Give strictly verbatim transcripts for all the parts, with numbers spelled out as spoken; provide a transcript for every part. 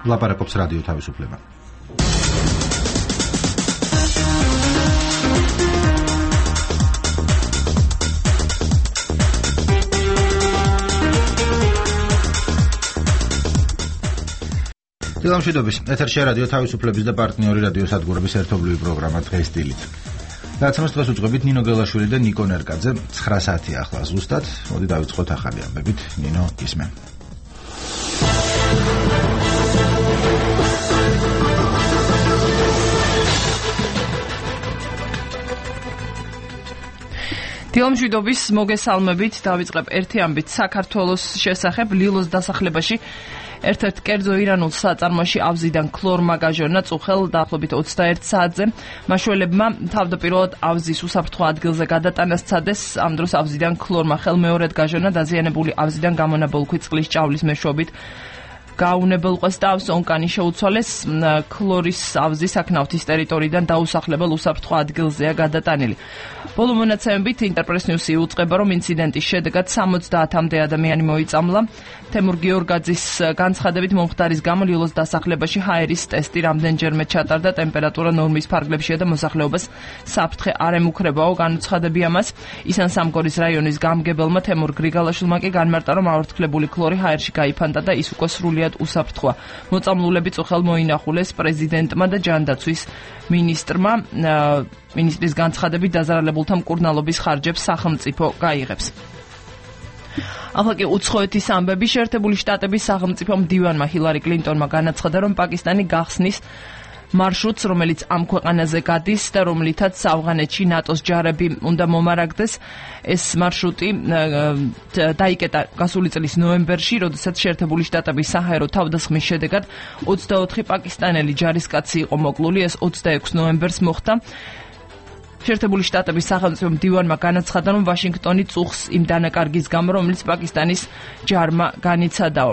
ლაპარაკობს რადიო თავისუფლება. დილამშვიდობის, ეთერშია რადიო თავისუფლების და პარტნიორი რადიო სადგურების ერთობლივი პროგრამა დღეს დილით. გადაცემას დღეს უწყობთ ნინო გელაშვილი და ნიკო ნერკაძე. ცხრა საათი ახლა ზუსტად. მოდი დავიწყოთ ახალი ამბებით. ნინო, ისმენ. დილამშვიდობის, მოგესალმებით. დავიწყებ ერთი ამბით საქართველოს შესახებ. ლილოს დასახლებაში ერთ-ერთ კერძო ირანულ საწარმოში ავზიდან ქლორმა გაჟონა წუხელ დაახლოებით ოცდაერთ საათზე. მაშველებმა თავდაპირველად ავზის უსაფრთხო ადგილზე გადატანა სცადეს. ამ დროს ავზიდან ქლორმა ხელმეორედ გაჟონა დაზიანებული ავზიდან გამონაბოლქვი წყლის ჭავლის მეშვეობით გაუნებელყვეს და ავზს ონკანი შეუცვალეს. ქლორის ავზი საქნავთის ტერიტორიიდან დაუსახლებელ უსაფრთხო ადგილზეა გადატანილი. ბოლო მონაცემებით ინტერპრეს ნიუსი უწყება, რომ ინციდენტის შედეგად სამოცდაათამდე ადამიანი მოიწამლა. თემურ გიორგაძის განცხადებით მომხდარის გამო ლილოს დასახლებაში ჰაერის ტესტი რამდენჯერმე ჩატარდა, ტემპერატურა ნორმის ფარგლებშია და მოსახლეობას საფრთხე არ ემუქრებაო. განუცხადები ამას ისან-სამგორის რაიონის გამგებელმა თემურ გრიგალაშვილმა კი განმარტა, რომ ავართკლებული ქლორი ჰაერში გაიფანტა და ის უკვე სრულიად უსაფრთხოა. მოწამლულები წუხელ მოინახულეს პრეზიდენტმა და ჯანდაცვის მინისტრმა. მინისტრის განცხადებით დაზარალებულთა მკურნალობის ხარჯებს სახელმწიფო გაიღებს. ახლა კი უცხოეთის ამბები. შეერთებული შტატების სახელმწიფო მდივანმა ჰილარი კლინტონმა განაცხადა, რომ პაკისტანი გახსნის მარშრუტს, რომელიც ამ ქვეყანაზე გადის და რომლითაც ავღანეთში ნატოს ჯარები უნდა მომარაგდეს. ეს მარშრუტი დაიკეტა გასული წლის ნოემბერში, როდესაც შეერთებული შტატების საჰაერო თავდასხმის შედეგად ოცდაოთხი პაკისტანელი ჯარისკაცი იყო მოკლული. ეს ოცდაექვსი ნოემბერს მოხდა. შეერთებული შტატების სახელმწიფო მდივანმა განაცხადა, რომ ვაშინგტონი წუხს იმ დანაკარგის გამო, რომელიც პაკისტანის ჯარმა განიცადაო.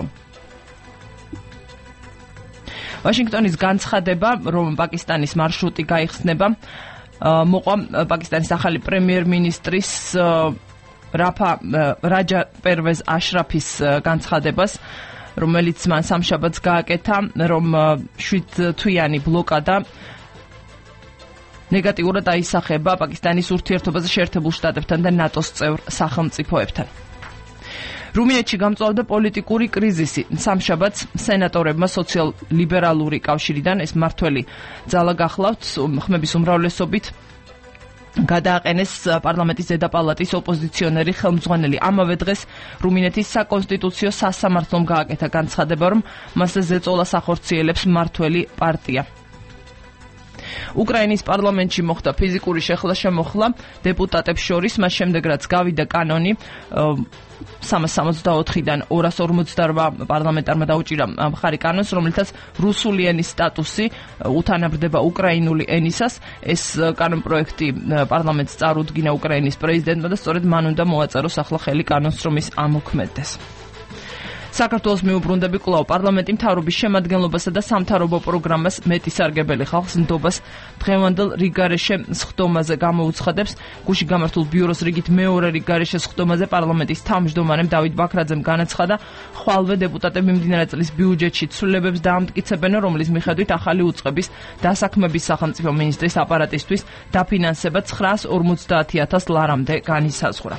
ვაშინგტონის განცხადება, რომ პაკისტანის მარშრუტი გაიხსნება, მოყვა პაკისტანის ახალი პრემიერ-მინისტრის რაფა რაჯა პერვეზ აშრაფის განცხადებას, რომელიც მან სამშაბათს გააკეთა, რომ შვიდ თვიანი ბლოკადა ნეგატიურად აისახება პაკისტანის ურთიერთობაზე შეერთებულ შტატებთან და ნატოს წევრ სახელმწიფოებთან. რუმინეთში გამწვავდა პოლიტიკური კრიზისი. სამშაბათს სენატორებმა სოციალ-ლიბერალური კავშირიდან ეს მმართველი ძალა გახლავთ ხმების უმრავლესობით გადააყენეს პარლამენტის ზედაპალატის ოპოზიციონერი ხელმძღვანელი. ამავე დღეს რუმინეთის საკონსტიტუციო სასამართლომ გააკეთა განცხადება, რომ მასზე ზეწოლას ახორციელებს მმართველი პარტია. უკრაინის პარლამენტში მოხდა ფიზიკური შეხლა-შემოხლა დეპუტატებს შორის, მას შემდეგ რაც გავიდა კანონი სამას სამოცდაოთხიდან ორას ორმოცდარვა პარლამენტარმა დაუჭირა მხარი კანონს, რომელთაც რუსული ენის სტატუსი უთანაბრდება უკრაინული ენისას. ეს კანონპროექტი პარლამენტს წარუდგინა უკრაინის პრეზიდენტმა და სწორედ მან უნდა მოაწეროს ახლა ხელი კანონს, რომ ის ამოქმედდეს. საქართველოს მიუბრუნდები კვლავ პარლამენტი მთავრობის შემადგენლობასა და სამთავრობო პროგრამას მეტისარგებელი ხალხს ნდობას დღევანდელ რიგგარეშე სხდომაზე გამოუცხადებს. გუშინ გამართულ ბიუროს რიგით მეორე რიგგარეშე სხდომაზე პარლამენტის თავმჯდომარემ დავით ბაქრაძემ განაცხადა, ხვალვე დეპუტატები მიმდინარე წლის ბიუჯეტში ცვლილებებს დაამტკიცებენ, რომლის მიხედვით ახალი უწყების დასაქმების სახელმწიფო მინისტრის აპარატისთვის დაფინანსება ცხრაას ორმოცდაათი ათას ლარამდე განისაზღვრა.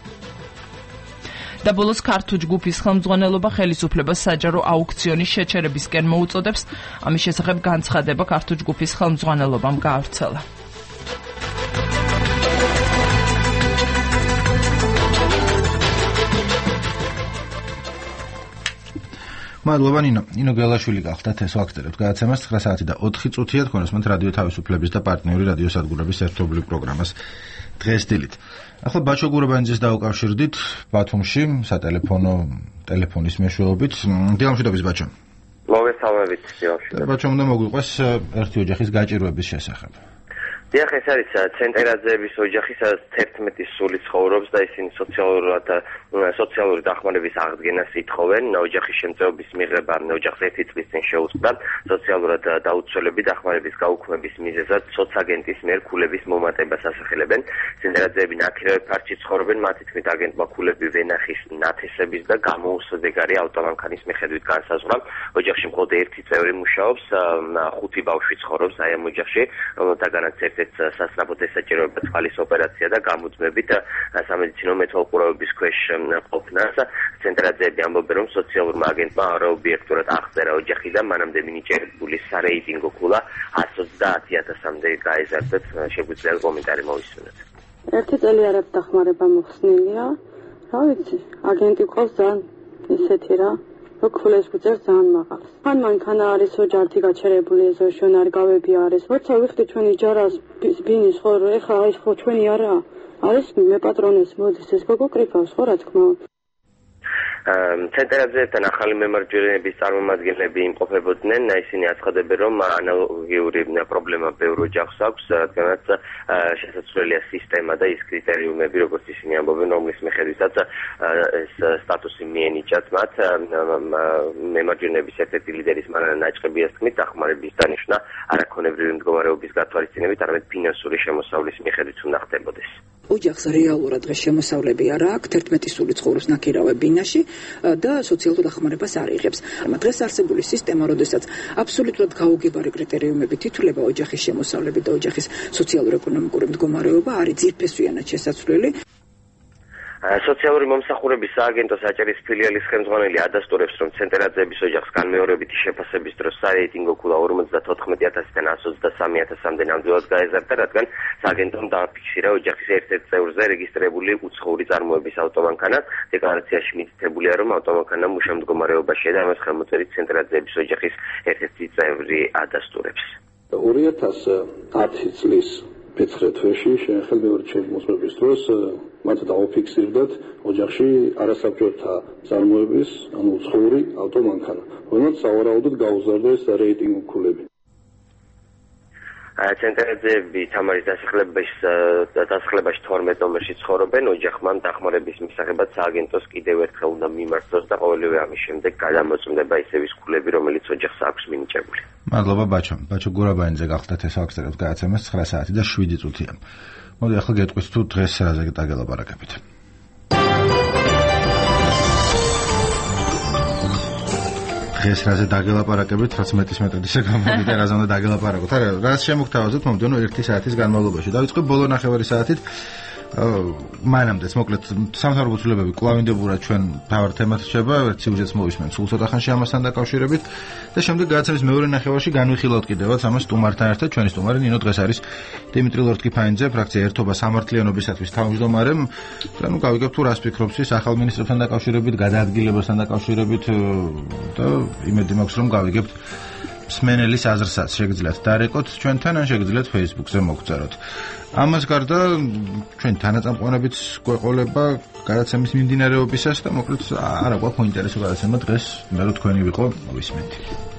და ბოლოს ქართუ ჯგუფის ხელმძღვანელობა ხელისუფლებას საჯარო აუქციონის შეჩერებისკენ მოუწოდებს. ამის შესახებ განცხადება ქართუ ჯგუფის ხელმძღვანელობამ გაავრცელა. მადლობა ნინო. ნინო გელაშვილი გახდათ ეს ვაქცევებთ გადაცემას ცხრა საათი და ოთხი წუთია თქვენოსმენთ რადიო თავისუფლების და პარტნიორი რადიო სადგურების ერთობლივ პროგრამას დღეს დილით. ახლა ბაჩო გურაბანიძეს დავუკავშირდით ბათუმში სატელეფონო ტელეფონის მეშვეობით. დილამშვიდობის ბაჩო. მოგესალმებით დილამშვიდობა. ბაჩო, უნდა მოგვიყვეს ერთი ოჯახის გაჭირვების შესახებ. დიახ, ეს არის ცენტერაძეების ოჯახი, სადაც თერთმეტი სული ცხოვრობს და ისინი სოციალურად სოციალური დახმარების აღდგენას ითხოვენ. ოჯახის შემწეობის მიღება ოჯახს ერთი წლის წინ შეუწყდა სოციალურად დაუცველები დახმარების გაუქმების მიზეზად სოცაგენტის მიერ ქულების მომატებას ასახელებენ. ცენტერაძეები ნაქირავი ფართში ცხოვრობენ, მათი თქმით აგენტმა ქულები ვენახის ნათესების და გამოუსადეგარი ავტომანქანის მიხედვით განსაზღვრა. ოჯახში მხოლოდ ერთი წევრი მუშაობს, ხუთი ბავშვი ცხოვრობს აი ამ ოჯახში, რომელთაგანაც ერთ-ერთ სასწრაფოდ ესაჭიროება თვალის ოპერაცია და გამოძმებით სამედიცინო მეთვალყურეობის ქვეშ ყოფნას. ცენტერაძეები ამბობენ, რომ სოციალურმა აგენტმა არაობიექტურად აღწერა ოჯახი და მანამდე მინიჭებული სარეიტინგო ქულა ათს ოცდაათი ათასამდე გაეზარდათ. შეგვიძლია კომენტარი მოვისმინოთ. ერთი წელი არ აქვს დახმარება მოხსნილია. რა ვიცი, აგენტი ყავს ძალიან ისეთი რა, რომ ქულეს გვიწერს ძალიან მაღალს. ხან მანქანა არის ოჯართი გაჩერებული, ეზო შონარგავები არის. როცა ვიხდი ჩვენი ჯარას ბინის ხო, ეხლა ეს ხო ჩვენი არა. არის მე პატრონეს მოდის ეს გოგო კრიფავს ხო რა თქმა უნდა. ცენტერაძეებთან ახალი მემარჯვენეების წარმომადგენლები იმყოფებოდნენ, ისინი აცხადებენ, რომ ანალოგიური პრობლემა ბევრ ოჯახს აქვს, რადგანაც შესაძლებელია სისტემა და ის კრიტერიუმები, როგორც ისინი ამბობენ, რომლის მიხედვითაც ეს სტატუსი მიენიჭათ მათ. მემარჯვენეების ერთ-ერთი ლიდერის მარანა ნაჭყებიას თქმით, დახმარების დანიშვნა არაქონებრივი მდგომარეობის გათვალისწინებით, არამედ ფინანსური შემოსავლის მიხედვით უნდა ხდებოდეს. ოჯახს რეალურად დღეს შემოსავლები არ აქვს, თერთმეტი სული ცხოვრობს ნაქირავე ბინაში და სოციალურ დახმარებას არ იღებს. დღეს არსებული სისტემა, როდესაც აბსოლუტურად გაუგებარი კრიტერიუმებით ითვლება ოჯახის შემოსავლები და ოჯახის სოციალურ-ეკონომიკური მდგომარეობა, არის ძირფესვიანად შესაძლებელი. სოციალური მომსახურების სააგენტოს აჭარის ფილიალის ხელმძღვანელი ადასტურებს, რომ ცენტერაძეების ოჯახს განმეორებითი შეფასების დროს სარეიტინგო ქულა ორმოცდათოთხმეტი ათასიდან ათს ოცდასამი ათასამდე ნამდვილად გაეზარდა, რადგან სააგენტომ დააფიქსირა ოჯახის ერთ-ერთ წევრზე რეგისტრირებული უცხოური წარმოების ავტომანქანა. დეკლარაციაში მითითებულია, რომ ავტომანქანა მუშა მდგომარეობაშია და ამას ხელმოწერით ცენტერაძეების ოჯახის ერთ-ერთი წევრი ადასტურებს. ორი ათას ათი წლის მეცხრე თვეში ხელმეორჩენის მოსმების დროს მათ დააფიქსირდათ ოჯახში არასაბჭოთა წარმოების, ანუ უცხოური ავტომანქანა, რომელსაც სავარაუდოდ გაუზარდა ეს რეიტინგო ქულები. ცენტერაძეები თამარის დასახლებაში დასახლებაში თორმეტ ნომერში ცხოვრობენ. ოჯახმა დახმარების მისაღებად სააგენტოს კიდევ ერთხელ უნდა მიმართოს და ყოველივე ამის შემდეგ გადამოწმდება ისევ ის ქულები, რომელიც ოჯახს აქვს მინიჭებული. მადლობა ბაჩო. ბაჩო გურაბაინიძე გახდათ ეს აქცერებს გააცემეს ცხრა საათი და შვიდი წუთია. მოდი ახლა გეტყვის თუ დღეს რაზე დაგელაპარაკებით. დღეს რაზე დაგელაპარაკებით, რაც მეტის მეტოდისა გამოვიდა, რაზე უნდა დაგელაპარაკოთ. არა, რაც შემოგთავაზოთ მომდევნო ერთი საათის განმავლობაში. დავიწყებ ბოლო ნახევარი საათით. მანამდეც მოკლედ სამთავრობო ცვლილებები კვლავინდებურად ჩვენ თავარ თემად რჩება, ერთ სიუჟეტს მოვისმენთ სულ ცოტა ხანში ამასთან დაკავშირებით და შემდეგ გადაცემის მეორე ნახევარში განვიხილავთ კიდევაც ამას სტუმართან ერთად. ჩვენი სტუმარი ნინო დღეს არის დიმიტრი ლორთქიფანიძე, ფრაქცია ერთობა სამართლიანობისათვის თავმჯდომარე. და ნუ გავიგებ თუ რას ფიქრობს ის ახალ მინისტრებთან დაკავშირებით, გადაადგილებასთან დაკავშირებით და იმედი მაქვს რომ გავიგებთ მსმენელის აზრსაც. შეგიძლიათ დარეკოთ ჩვენთან ან შეგიძლიათ Facebook-ზე მოგწეროთ. ამას გარდა ჩვენ თანაწამყვანებიც გვეყოლება გადაცემის მიმდინარეობისას და მოკლედ არა გვაქვს ინტერესო გადაცემა დღეს, მე რო თქვენი ვიყო, მოვისმენთ.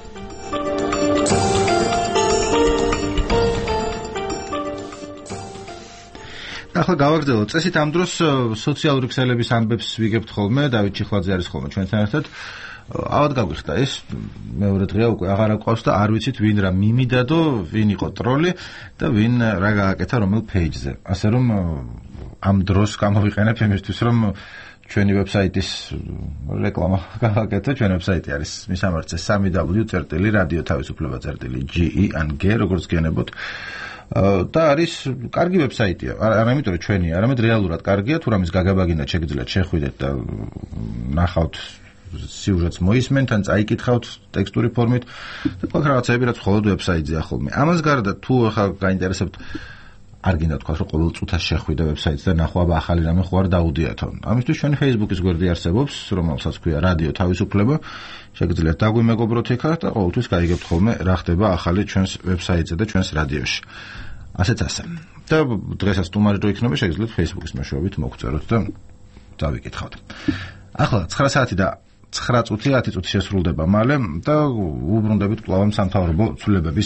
ახლა გავაგრძელოთ წესით ამ დროს სოციალური ქსელების ამბებს ვიგებთ ხოლმე, დავით ჩიხლაძე არის ხოლმე ჩვენთან ერთად. ავად გაგვიხდა ეს მეორე დღეა უკვე აღარ აყვავს და არ ვიცით ვინ რა მიმიდადო, ვინ იყო ტროლი და ვინ რა გააკეთა რომელ პეიჯზე. ასე რომ ამ დროს გამოვიყენებ იმისთვის რომ ჩვენი ვებსაიტის რეკლამა გააკეთო. ჩვენი ვებსაიტი არის მისამართზე სამი დაბლიუ წერტილი რადიო თავისუფლება წერტილი ჯი ი ან გ როგორც გენებოთ. და არის კარგი ვებსაიტია. არა იმიტომ რომ ჩვენი, არამედ რეალურად კარგია, თუ რამის გაგაბაგინდათ შეგიძლიათ შეხვიდეთ და ნახავთ სიუჟეტს მოისმენთ ან წაიკითხავთ ტექსტური ფორმით და თქვა რაღაცები რაც მხოლოდ ვებსაიტზეა ხოლმე. ამას გარდა თუ ახლა გაინტერესებთ არ გინდა თქვა რომ ყოველ წუთას შეხვიდე ვებსაიტს და ნახვა ახალი რამე ხო არ დაუდიათო. ამისთვის ჩვენი Facebook-ის გვერდი არსებობს, რომელსაც ქვია რადიო თავისუფლება. შეგიძლიათ დაგვიმეგობროთ იქ და ყოველთვის გაიგებთ ხოლმე რა ხდება ახალი ჩვენს ვებსაიტზე და ჩვენს რადიოში. ასეც ასე. და დღესაც სტუმარი რო იქნება შეგიძლიათ Facebook-ის მეშვეობით მოგწეროთ და დავიკითხავთ. ახლა ცხრა საათი და ცხრა წუთი ათი წუთი შესრულდება მალე და უბრუნდებით კვლავ სამთავრობო ცვლილებების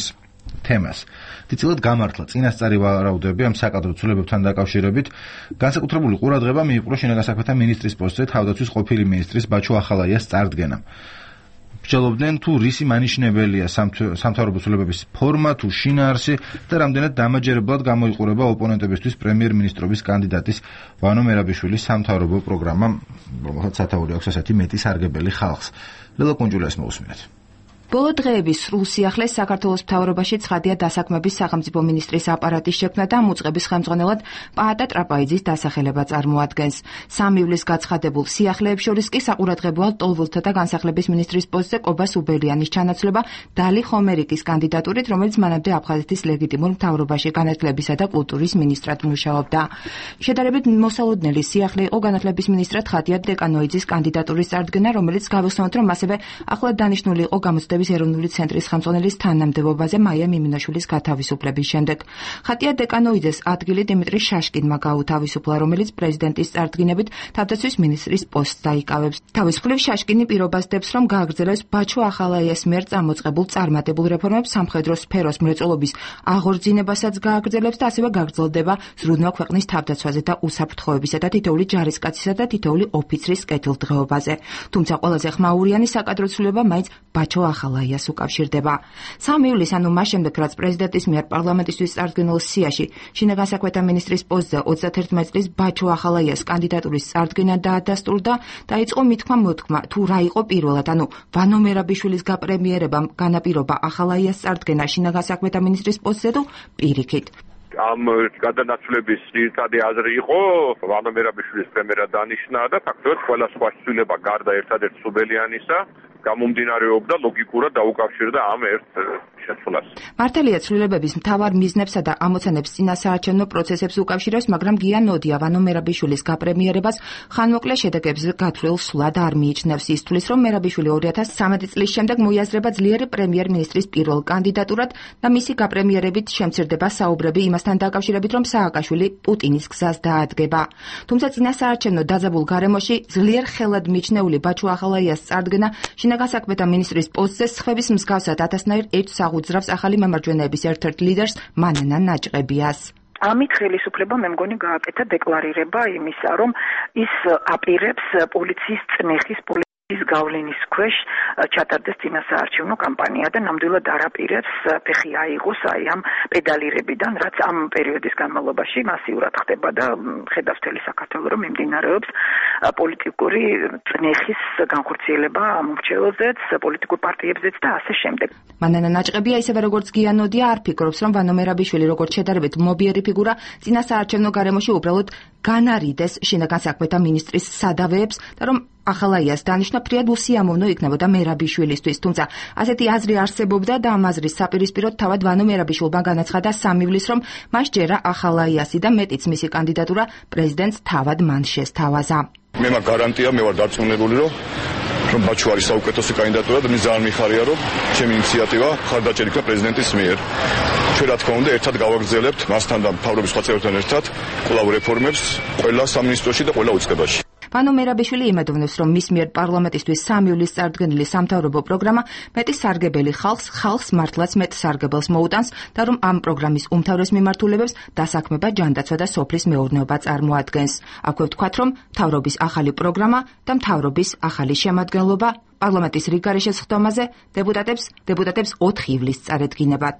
თემას. დიდწილად გამართლა წინასწარი ვარაუდები ამ საკადრო ცვლილებებთან დაკავშირებით. განსაკუთრებული ყურადღება მიიპყრო შინაგან საქმეთა მინისტრის პოსტზე თავდაცვის ყოფილი მინისტრის ბაჩო ახალაიას წარდგენამ. მსჯელობდნენ თუ რისი მანიშნებელია სამთავრობო ცვლილებების ფორმა თუ შინაარსი და რამდენად დამაჯერებლად გამოიყურება ოპონენტებისთვის პრემიერ-მინისტრობის კანდიდატის ვანო მერაბიშვილის სამთავრობო პროგრამა, რომელსაც სათაური აქვს ასეთი მეტი სარგებელი ხალხს. ლელა კუნჯულიას მოусმინეთ. ბოლო დღეების სრულ სიახლეს საქართველოს მთავრობაში ცხადია დასაქმების სახელმწიფო მინისტრის აპარატის შექმნა და მუწყების ხელმძღვანელად პაატა ტრაპაიძის დასახელება წარმოადგენს. სამი ივლისს გაცხადებულ სიახლეებს შორის კი საყურადღებოა ლტოლვილთა და განსახლების მინისტრის პოსტზე კობა სუბელიანის ჩანაცვლება დალი ხომერიკის კანდიდატურით, რომელიც მანამდე აფხაზეთის ლეგიტიმურ მთავრობაში განათლებისა და კულტურის მინისტრად მუშაობდა. შედარებით მოსალოდნელი სიახლე იყო განათლების მინისტრად ხატია დეკანოიძის კანდიდატურის წარდგენა, რომელიც გავიხსენოთ, რომ ასევე ახლად დანიშნული იყო გამოცდების ეროვნული ცენტრის ხელმძღვანელის თანამდებობაზე მაია მიმინაშვილის გათავისუფლების შემდეგ. ხატია დეკანოიძეს ადგილი დიმიტრი შაშკინმა გაუთავისუფლა, რომელიც პრეზიდენტის წარდგინებით თავდაცვის მინისტრის პოსტს დაიკავებს. თავისუფლების შაშკინი პირობას დებს, რომ გააგრძელებს ბაჩო ახალაიას მიერ წამოწყებულ წარმატებულ რეფორმებს, სამხედრო სფეროს მრეწველობის აღორძინებასაც გააგრძელებს და ასევე გაგრძელდება ზრუნვა ქვეყნის თავდაცვაზე და უსაფრთხოებისა და თითოეული ჯარისკაცისა და თითოეული ოფიცრის კეთილდღეობაზე. თუმცა ყველაზე ხმაურიანი საკადრო ცვლილება მაინც ბაჩო ახალაიას უკავშირდება. სამი ივლისს, ანუ მას შემდეგ, რაც პრეზიდენტის მიერ პარლამენტისთვის წარდგენილ სიაში შინაგან საქმეთა მინისტრის პოსტზე ოცდაათერთმეტ წლის ბაჩო ახალაიას კანდიდატურის წარდგენა დაადასტურდა, დაიწყო მითქმა-მოთქმა, თუ რა იყო პირველად, ანუ ვანო მერაბიშვილის გაპრემიერებამ განაპირობა ახალაიას წარდგენა შინაგან საქმეთა მინისტრის პოსტზე თუ პირიქით. ამ გადანაცვლების ძირითადი აზრი იყო ვანო მერაბიშვილის პრემიერად დანიშნა და ფაქტობრივად ყველა სხვა ცვლილება გარდა ერთადერთ სუბელიანისა გამომდინარეობდა ლოგიკურად დაუკავშირდა ამ ერთ შეცვლას. მართალია ცვლილებების მთავარ მიზნებსა და ამოცანებს წინასაარჩევნო პროცესებს უკავშირებს, მაგრამ გია ნოდია ვანო მერაბიშვილის გაპრემიერებას ხანმოკლე შედეგებს გათვლილ სვლად არ მიიჩნევს. ის თვლის, რომ მერაბიშვილი ორი ათას ცხრამეტი წლის შემდეგ მოიაზრება ძლიერი პრემიერ-მინისტრის პირველ კანდიდატურად და მისი გაპრემიერებით შემცირდება საუბრები იმასთან დაკავშირებით, რომ სააკაშვილი პუტინის გზას დაადგება. თუმცა წინასაარჩევნო დაძაბულ გარემოში ძლიერ ხელად მიჩნეული ბაჩო ახალაიას წარდგენა შინაგან საქმეთა მინისტრის პოსტზე სხვების მსგავსად ათასნაირ ერთს აღუძრავს ახალი მემარჯვენეების ერთ-ერთ ლიდერს მანანა ნაჭყებიას. ამით ხელისუფლება მე მგონი გააკეთა დეკლარირება იმისა, რომ ის აპირებს პოლიციის წნეხის ის გავლენის ქვეშ ჩატარდეს წინასაარჩევნო კამპანია და ნამდვილად არ აპირებს ფეხი აიღოს აი ამ პედალირებიდან, რაც ამ პერიოდის განმავლობაში მასიურად ხდება და ხედავს მთელი საქართველო, რომ მიმდინარეობს პოლიტიკური წნეხის განხორციელება ამ მრჩეველზეც, პოლიტიკურ პარტიებზეც და ასე შემდეგ. მანანა ნაჭყებია ისევე როგორც გია ნოდია არ ფიქრობს, რომ ვანო მერაბიშვილი როგორც შედარებით მობიერი ფიგურა წინასაარჩევნო გარემოში უბრალოდ განარიდეს შინაგან საქმეთა მინისტრის სადავეებს და რომ ახალაიას დანიშნა ფრიად უსიამოვნო იქნებოდა მერაბიშვილისთვის, თუმცა ასეთი აზრი არსებობდა და ამ აზრის საპირისპიროდ თავად ვანო მერაბიშვილმა განაცხადა სამი ივლისს, რომ მას ჯერა ახალაიასი და მეტიც მისი კანდიდატურა პრეზიდენტს თავად მან შესთავაზა. მე მაგ გარანტია, მე ვარ დარწმუნებული, რომ რომ ბაჩო არის საუკეთესო კანდიდატურა და მე ძალიან მიხარია, რომ ჩემი ინიციატივა მხარდაჭერილი იქნა პრეზიდენტის მიერ. ჩვენ რა თქმა უნდა ერთად გავაგრძელებთ მასთან და მთავრობის სხვა წევრებთან ერთად კვლავ რეფორმებს ყველა სამინისტროში და ყველა უწყებაში. ვანო მერაბიშვილი იმედოვნებს, რომ მის მიერ პარლამენტისთვის სამი ივლისს წარდგენილი სამთავრობო პროგრამა მეტი სარგებელი ხალხს, ხალხს მართლაც მეტ სარგებელს მოუტანს და რომ ამ პროგრამის უმთავრეს მიმართულებებს დასაქმება, ჯანდაცვა და სოფლის მეურნეობა წარმოადგენს. აქვე ვთქვათ, რომ მთავრობის ახალი პროგრამა და მთავრობის ახალი შემადგენლობა პარლამენტის რიგგარეშე სხდომაზე დეპუტატებს დეპუტატებს ოთხი ივლისს წარედგინებათ.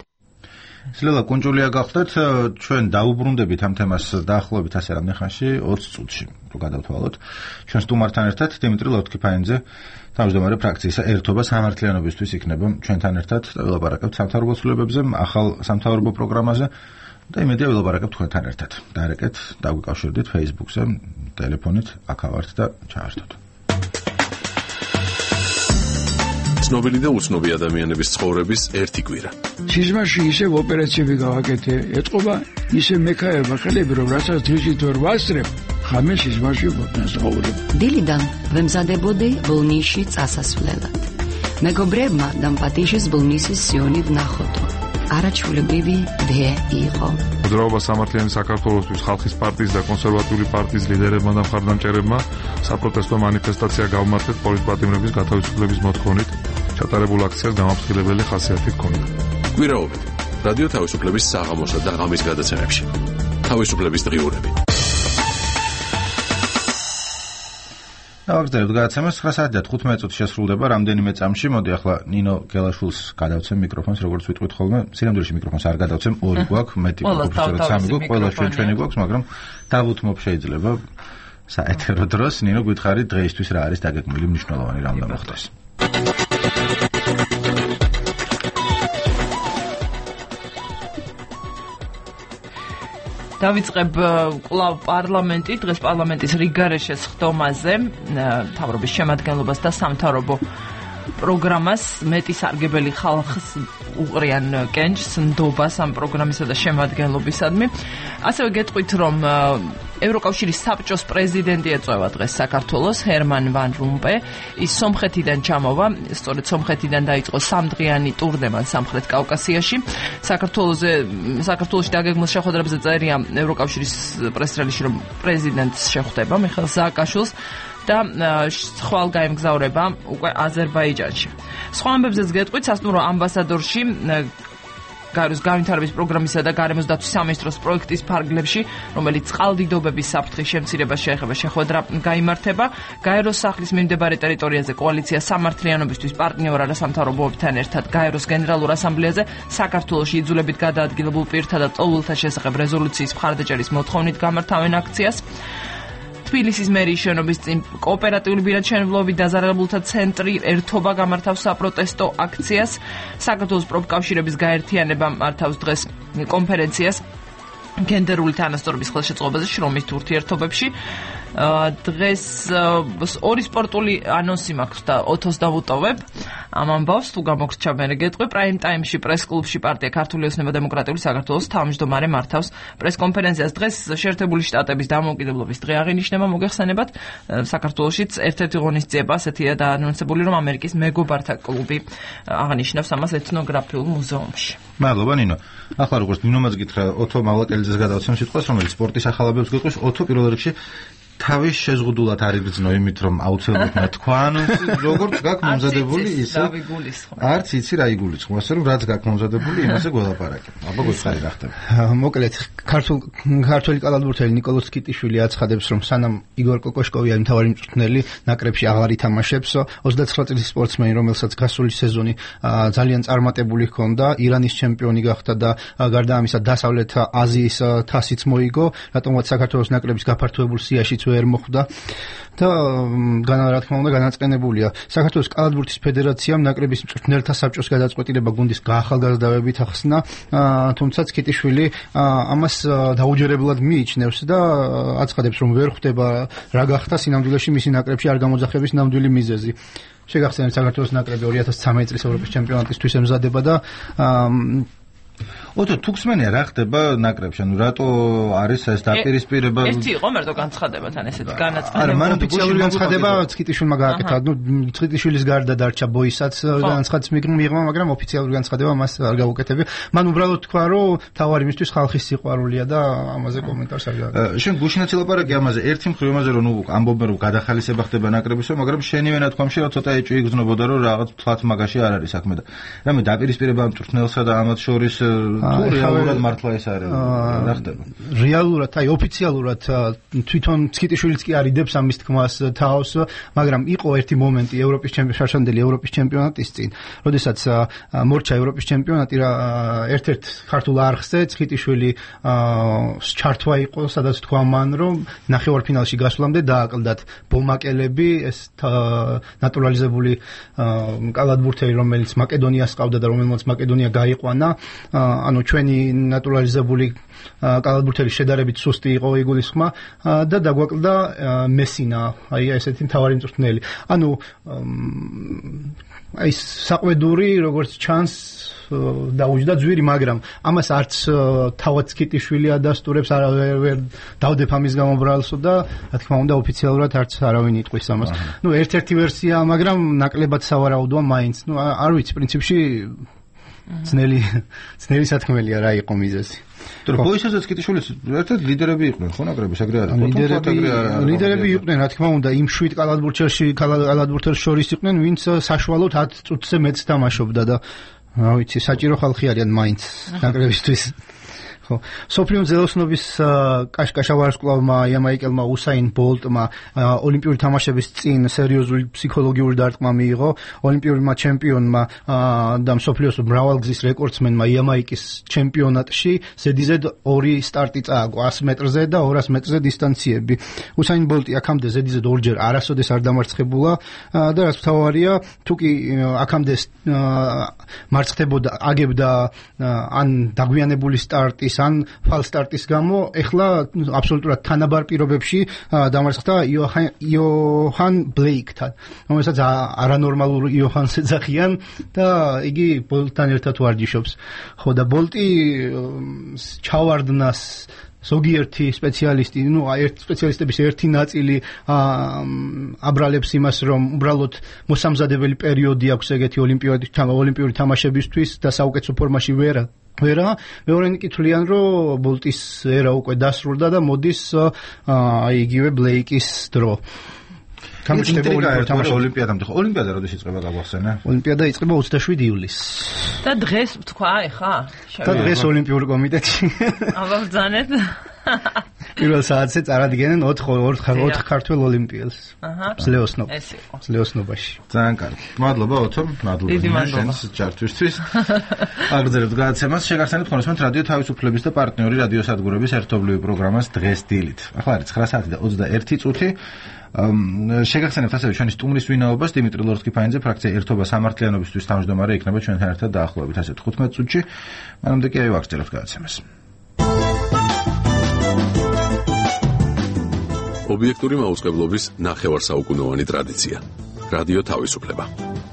ლელა კუნჯულია გახდეთ, ჩვენ დაუბრუნდებით ამ თემას დაახლოებით ასე რამდენ ხანში ოცი წუთში რო გადავთვალოთ. ჩვენ სტუმართან ერთად დიმიტრი ლორთქიფანიძე, თავმჯდომარე ფრაქციისა ერთობა სამართლიანობისთვის იქნება ჩვენთან ერთად და ვილაპარაკებთ სამთავრობო ცვლილებებზე, ახალ სამთავრობო პროგრამაზე და იმედია ვილაპარაკებთ თქვენთან ერთად. დაარეკეთ, დაგვიკავშირდით Facebook-ზე, ტელეფონით, აქ ვართ და ჩაართოთ. ცნობილი და უცნობი ადამიანების ცხოვრების ერთი კვირა. სიზმარში ისევ ოპერაციები გავაკეთე, ეთყობა ისე მექაერმა ხელები, რომ რასაც დღისით ვერ ვასწრებ, ხამე სიზმარში ვფოტოსაურებ. დილიდან ვემზადებოდი ბოლნისში წასასვლელად. მეგობრებმა დამპატიშეს ბოლნისის სიონი ვნახოთ. არაჩვეულებრივი დე იყო. მოძრაობა სამართლიანი საქართველოსთვის ხალხის პარტიის და კონსერვატიული პარტიის ლიდერებმა და მხარდამჭერებმა საპროტესტო მანიფესტაცია გაუმართლეს პოლიტპატიმრების გათავისუფლების მოთხოვნით. ჩატარებულ აქციას გამაფრთხილებელი ხასიათი ჰქონდა. კვირაობით რადიო თავისუფლების საღამოსა და ღამის გადაცემებში. თავისუფლების დღიურები. დავაგრძელებთ გადაცემას. ცხრა საათი და თხუთმეტ წუთი შესრულდება რამდენიმე წამში. მოდი ახლა ნინო გელაშვილს გადავცემ მიკროფონს, როგორც ვიტყვით ხოლმე. სინამდვილეში მიკროფონს არ გადავცემ, ორი გვაქვს, მეტი პროფესორად სამი გვაქვს, ყველა ჩვენ ჩვენი გვაქვს, მაგრამ დავუთმობ შეიძლება საეთერო დროს. ნინო, გითხარი დღეისთვის რა არის დაგეგმილი მნიშვნელოვანი რამ უნდა მოხდეს? დავიწყებ კლავ პარლამენტი, დღეს პარლამენტის რიგარეშეს ხდომაზე, მთავრობის შემადგენლობას და სამთავრობო პროგრამას მეტი სარგებელი ხალხს უყრიან კენჭს, ნდობას ამ პროგრამისა და შემადგენლობისადმი. ასევე გეტყვით, რომ ევროკავშირის საბჭოს პრეზიდენტი ეწევა დღეს საქართველოს, ჰერმან ვან რომპე. ის სომხეთიდან ჩამოვა, სწორედ სომხეთიდან დაიწყო სამდღიანი ტურნე სამხრეთ კავკასიაში. საქართველოსზე საქართველოში დაგეგმილ შეხვედრებზე წერია ევროკავშირის პრეს-რელიზში, რომ პრეზიდენტს შეხვდება მიხეილ სააკაშვილს და ხვალ გაემგზავრება უკვე აზერბაიჯანში. სხვა ამბებზეც გეტყვით, სასტუმრო ამბასადორში გაეროს განვითარების პროგრამისა და გარემოს დაცვის სამინისტროს პროექტის ფარგლებში, რომელიც წყალდიდობების საფრთხის შემცირებას შეეხება, შეხვედრა გაიმართება. გაეროს სახლის მიმდებარე ტერიტორიაზე კოალიცია სამართლიანობისთვის პარტნიორ არასამთავრობოებთან ერთად გაეროს გენერალურ ასამბლეაზე საქართველოში იძულებით გადაადგილებულ პირთა და ტოლულთა შესახებ რეზოლუციის მხარდაჭერის მოთხოვნით გამართავენ აქციას. თბილისის მერიის შენობის წინ კოოპერატიული ბინადრჩენილობი დაზარალებულთა ცენტრი ერთობა გამართავს საპროტესტო აქციას. საქართველოს პროფკავშირების გაერთიანება მართავს დღეს კონფერენციას გენდერული თანასწორობის ხელშეწყობაზე შრომის ურთიერთობებში. დღეს ორი სპორტული ანონსი მაქვს და ოთოს დავუტოვებ. ამ ამბავს თუ გამოგრჩა მე გეტყვი, პრაიმ ტაიმში პრეს-კლუბში პარტია ქართული ოცნება დემოკრატიული საქართველოს თავმჯდომარე მართავს პრეს-კონფერენციას. დღეს შეერთებული შტატების დამოუკიდებლობის დღე აღინიშნება, მოგეხსენებათ, საქართველოშიც ერთ-ერთი ღონისძიება ასეთია დაანონსებული, რომ ამერიკის მეგობართა კლუბი აღნიშნავს ამას ეთნოგრაფიულ მუზეუმში. მადლობა ნინო. ახლა როგორც ნინომაც გითხრა, ოთო მავლაკელიძეს გადავცემ სიტყვას, რომელიც სპორტის ახალებებს გეტყვის. ოთო პირველ რიგში თავის შეზღუდულად არ იგრძნო იმით, რომ აუცილებლად თქვა ანონსი, როგორც გაქვს მომზადებული ისე. არც იცი რა იგულისხმო, ასე რომ რაც გაქვს მომზადებული, იმაზე გველაპარაკე. აბა გოცხარი რა ხდება. მოკლედ, ქართულ ქართული კალათბურთელი ნიკოლოზ კიტიშვილი აცხადებს, რომ სანამ იგორ კოკოშკოვი არის მთავარი მწვრთნელი, ნაკრებში აღარ ითამაშებს. ოცდაცხრა წლის სპორტსმენი, რომელსაც გასული სეზონი ძალიან წარმატებული ჰქონდა, ირანის ჩემპიონი გახდა და გარდა ამისა დასავლეთ აზიის თასიც მოიგო, რატომაც საქართველოს ნაკრების გაფართოებულ სიაშიც ვერ მოხვდა და რა თქმა უნდა განაწყენებულია. საქართველოს კალათბურთის ფედერაციამ ნაკრების მწვრთნელთა საბჭოს გადაწყვეტილება გუნდის გაახალგაზრდავებით ახსნა, თუმცა კიტიშვილი ამას დაუჯერებლად მიიჩნევს და აცხადებს, რომ ვერ ხვდება რა გახდა სინამდვილეში მისი ნაკრებში არ გამოძახების ნამდვილი მიზეზი. შეგახსენებთ, საქართველოს ნაკრები ორი ათას ცამეტ წლის ევროპის ჩემპიონატისთვის ემზადება და ოდო თუქსმენია რა ხდება ნაკრებში, ანუ რატო არის ეს დაპირისპირება? ერთი იყო მარტო განცხადება თან ესეთი განაცხადება. არა, მან ოფიციალური განცხადება ცხიტიშვილმა გააკეთა, ნუ ცხიტიშვილის გარდა დარჩა ბოისაც განცხადს მიღმა, მაგრამ ოფიციალური განცხადება მას არ გაუკეთებია. მან უბრალოდ თქვა, რომ თავარი მისთვის ხალხის სიყვარულია და ამაზე კომენტარს არ გააკეთა. შენ გუშინაც ელაპარაკე ამაზე, ერთი მხრივ ამაზე რომ ნუ ამბობენ რომ გადახალისება ხდება ნაკრებისო, მაგრამ შენივე ნათქვამში რა ცოტა ეჭვი იგრძნობოდა, რომ რაღაც თვათ მაგაში არ არის საქმე და რამე დაპირისპირება მწვრთნელსა და ამათ შორის თუ რეალურად მართლა ეს არის რა ხდება? რეალურად, აი ოფიციალურად თვითონ ცხიტიშვილიც კი არიდებს ამის თქმას თავს, მაგრამ იყო ერთი მომენტი ევროპის ჩემპიონატის შარშანდელი ევროპის ჩემპიონატის წინ, როდესაც მორჩა ევროპის ჩემპიონატი ერთ-ერთ ქართულ არხზე ცხიტიშვილი ჩართვა იყო, სადაც თქვა მან, რომ ნახევარფინალში გასვლამდე დააკლდათ ბომაკელები, ეს ნატურალიზებული კალათბურთელი, რომელიც მაკედონიას ყავდა და რომელმაც მაკედონია გაიყვანა, ანუ ჩვენი ნატურალიზებული კალათბურთელის შედარებით სუსტი იყო იგულისხმა და დაგვაკლდა მესინა, აი ესეთი მთავარი მწვრთნელი. ანუ აი საყვედური როგორც ჩანს დაუჯდა ძვირი, მაგრამ ამას არც თავად კიტიშვილი ადასტურებს, არავერ დავდებ ამის გამომბრალსო და რა თქმა უნდა ოფიციალურად არც არავინ იტყვის ამას. ნუ ერთ-ერთი ვერსია, მაგრამ ნაკლებად სავარაუდოა მაინც. ნუ არ ვიცი, პრინციპში ძნელი ძნელი სათქმელია რა იყო მიზეზი. თუ ბოისასაც კიტიშვილის ერთ-ერთი ლიდერები იყვნენ, ხო ნაკრების აგრე არა? ლიდერები იყვნენ, რა თქმა უნდა, იმ შვიდ კალათბურთელში კალათბურთელს შორის იყვნენ, ვინც საშუალოდ ათ წუთზე მეტს თამაშობდა და რა ვიცი, საჭირო ხალხი არიან მაინც ნაკრებისთვის. ხო, სოფლიო ძელოსნობის კაშკაშა ვარსკვლავმა იამაიკელმა უსაინ ბოლტმა ოლიმპიური თამაშების წინ სერიოზული ფსიქოლოგიური დარტყმა მიიღო. ოლიმპიურმა ჩემპიონმა და მსოფლიოს მრავალგზის რეკორდსმენმა იამაიკის ჩემპიონატში ზედიზედ ორი სტარტი წააგო ასი მეტრზე და ორას მეტრზე დისტანციები. უსაინ ბოლტი აქამდე ზედიზედ ორჯერ არასოდეს არ დამარცხებულა და რაც მთავარია, თუ კი აქამდე მარცხდებოდა, აგებდა ან დაგვიანებული სტარტის ან ფალსტარტის გამო, ეხლა აბსოლუტურად თანაბარ პირობებში დამარცხდა იოჰან ბლეიკთან, რომელსაც არანორმალურ იოჰანს ეძახიან და იგი ბოლტთან ერთად ვარჯიშობს. ხო და ბოლტი ჩავარდნას ზოგიერთი სპეციალისტი, ну, ერთ სპეციალისტების ერთი ნაწილი აბრალებს იმას, რომ უბრალოდ მოსამზადებელი პერიოდი აქვს ეგეთი ოლიმპიური თამაშებისთვის და საუკეთესო ფორმაში ვერა ვერა, მეორენი კითხვიან, რომ ბოლტის ერა უკვე დასრულდა და მოდის აი იგივე ბლეიკის დრო. გამჩნდება ოლიმპიადამდე. ოლიმპიადა როდის იწყება გაგვახსენე? ოლიმპიადა იწყება ოცდაშვიდი ივლისს. და დღეს თქვა, ეხა? და დღეს ოლიმპიურ კომიტეტში. ამბავძანეთ. პირველ საათზე წარადგენენ ოთხ ქართველ ოლიმპიელს. აჰა. ზლეოსნობა. ეს იყო. ზლეოსნობაში. ძალიან კარგი. მადლობა ოთო, მადლობა შენს ჩართვისთვის. აგრძელებთ გადაცემას. შეგახსენებთ ხონესმენთ რადიო თავისუფლების და პარტნიორი რადიოსადგურების ერთობლივი პროგრამას დღეს დილით. ახლა არის ცხრა საათი და ოცდაერთი წუთი. შეგახსენებთ ასევე ჩვენი სტუმრის ვინაობას დიმიტრი ლორსკი-ფაინძე, ფრაქცია ერთობა სამართლიანობისთვის თავმჯდომარე იქნება ჩვენთან ერთად დაახლოებით ასეთ თხუთმეტ წუთში. მანამდე კი აი ვაგრძელებთ გადაცემას. ობიექტური მაუწყებლობის ნახევარსაუკუნოვანი ტრადიცია. რადიო თავისუფლება.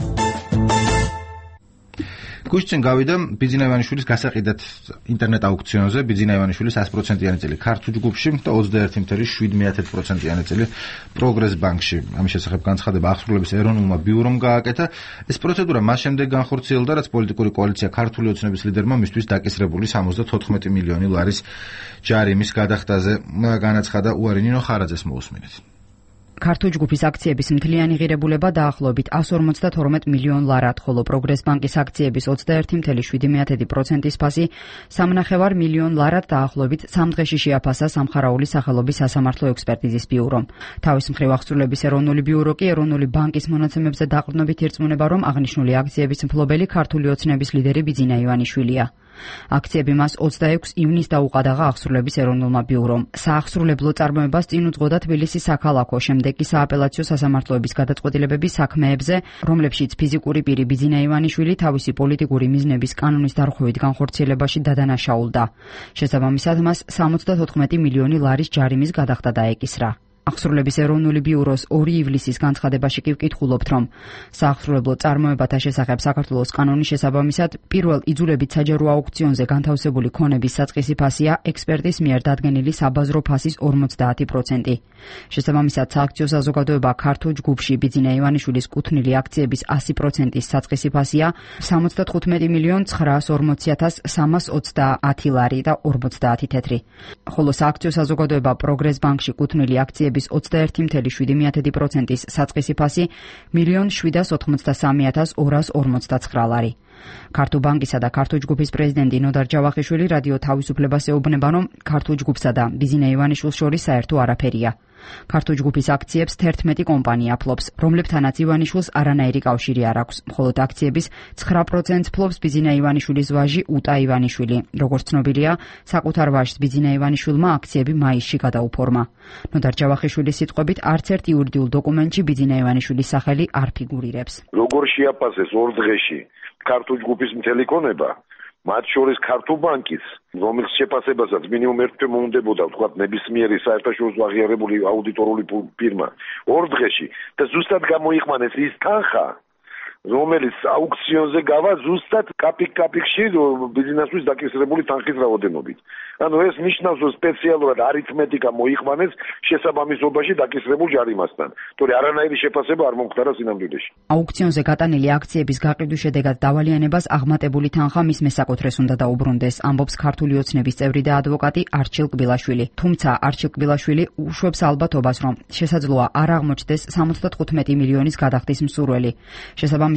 გუშინ გავიდა ბიძინა ივანიშვილის გასაყიდად ინტერნეტ აუქციონზე. ბიძინა ივანიშვილის ათი პროცენტიანი წილი ქართულ ჯგუფში და ოცდაერთი წელი შვიდ პროცენტიანი წილი პროგრეს ბანკში. ამის შესახებ განცხადება აღსრულების ეროვნულმა ბიურომ გააკეთა. ეს პროცედურა მას შემდეგ განხორციელდა, რაც პოლიტიკური კოალიცია ქართული ოცნების ლიდერმა მისთვის დაკისრებული სამოცდათოთხმეტი მილიონი ლარის ჯარიმის გადახდაზე განაცხადა. უარი ნინო ხარაძეს მოусმინეთ. ქართულ ჯგუფის აქციების მთლიანი ღირებულება დაახლოებით εκατს ორმოცდათორმეტ მილიონ ლარად, ხოლო პროგრეს ბანკის აქციების ოცდაერთი წუთი პროცენტის ფასი სამნახევარ მილიონ ლარად დაახლოებით სამ დღეში შეაფასა სამხარაული სახელობის სასამართლო ექსპერტიზის ბიურომ. თავის მხრივ აღსრულების ეროვნული ბიურო კი ეროვნული ბანკის მონაცემებზე დაყრდნობით ირწმუნება, რომ აღნიშნული აქციების მფლობელი ქართული ოცნების ლიდერი ბიძინა ივანიშვილია. აქციები მას ოცდაექვსი ივნისს დაუყადაღა აღსრულების ეროვნულმა ბიურომ. საახსრულებლო წარმოებას წინ უძღოდა თბილისის საქალაქო, შემდეგ კი სააპელაციო სასამართლოების გადაწყვეტილებების საქმეებზე, რომლებშიც ფიზიკური პირი ბიძინა ივანიშვილი თავისი პოლიტიკური მიზნების კანონის დარღვევით განხორციელებაში დადანაშაულდა. შესაბამისად მას სამოცდათოთხმეტი მილიონი ლარის ჯარიმის გადახდა დაეკისრა. აღსრულების ეროვნული ბიუროს ორი ივლისის განცხადებაში კი ვკითხულობთ, რომ საახსრულებლო წარმოებათა შესახებ საქართველოს კანონის შესაბამისად პირველ იძულებით საჯარო აუქციონზე განთავსებული ქონების საწყისი ფასია ექსპერტის მიერ დადგენილი საბაზრო ფასის ორმოცდაათი პროცენტი. შესაბამისად სააქციო საზოგადოება ქართულ ჯგუფში ბიძინა ივანიშვილის კუთვნილი აქციების ასი პროცენტის საწყისი ფასია სამოცდათხუთმეტი მილიონ ცხრაას ორმოცი ათას სამას ოცდაათი ლარი და ორმოცდაათი თეთრი. ხოლო სააქციო საზოგადოება პროგრეს ბანკში კუთვნილი აქციების ოცდაერთი შვიდ პროცენტის საწყისი ფასი მილიონ შვიდას ოთხმოცდასამი ათას ორას ორმოცდაცხრა ლარი. ქართულ ბანკისა და ქართულ ჯგუფის პრეზიდენტი ნოდარ ჯავახიშვილი რადიო თავისუფლებას ეუბნება, რომ ქართულ ჯგუფსა და ბიძინა ივანიშვილს შორის საერთო არაფერია. ქართულ ჯგუფის აქციებს თერთმეტი კომპანია ფლობს, რომლებთანაც ივანიშვილს არანაირი კავშირი არ აქვს, მხოლოდ აქციების ცხრა პროცენტს ფლობს ბიძინა ივანიშვილის ვაჟი უტა ივანიშვილი. როგორც ცნობილია, საკუთარ ვაჟს ბიძინა ივანიშვილმა აქციები მაისში გადაუფორმა. ნოდარ ჯავახიშვილის სიტყვებით, არც ერთ იურიდიულ დოკუმენტში ბიძინა ივანიშვილის სახელი არ ფიგურირებს. როგორ შეაფასეს ორ დღეში ქართულ ჯგუფის მთელი ქონება, მათ შორის ქართულ ბანკის, რომელიც შეფასებასაც მინიმუმ ერთ თვე მოუნდებოდა, ვთქვათ, ნებისმიერი საერთაშორისო აღიარებული აუდიტორული ფირმა ორ დღეში და ზუსტად გამოიყვანეს ის თანხა, რომელიც აუქციონზე გავა ზუსტად კაპიკ-კაპიკში ბიზნესთვის დაკისრებული თანხის რაოდენობით. ანუ ეს ნიშნავს, რომ სპეციალურად არითმეტიკა მოიყვანეს შესაბამისობაში დაკისრებულ ჯარიმასთან. თორე არანაირი შეფასება არ მომხდარა სინამდვილეში. აუქციონზე გატანილი აქციების გაყიდვის შედეგად დავალიანებას აღმატებული თანხა მის მესაკუთრეს უნდა დაუბრუნდეს, ამბობს ქართული ოცნების წევრი და ადვოკატი არჩილ კბილაშვილი. თუმცა არჩილ კბილაშვილი უშვებს ალბათობას, რომ შესაძლოა არ აღმოჩნდეს სამოცდათხუთმეტი მილიონის გადახდის მსურველი. შესაბამისად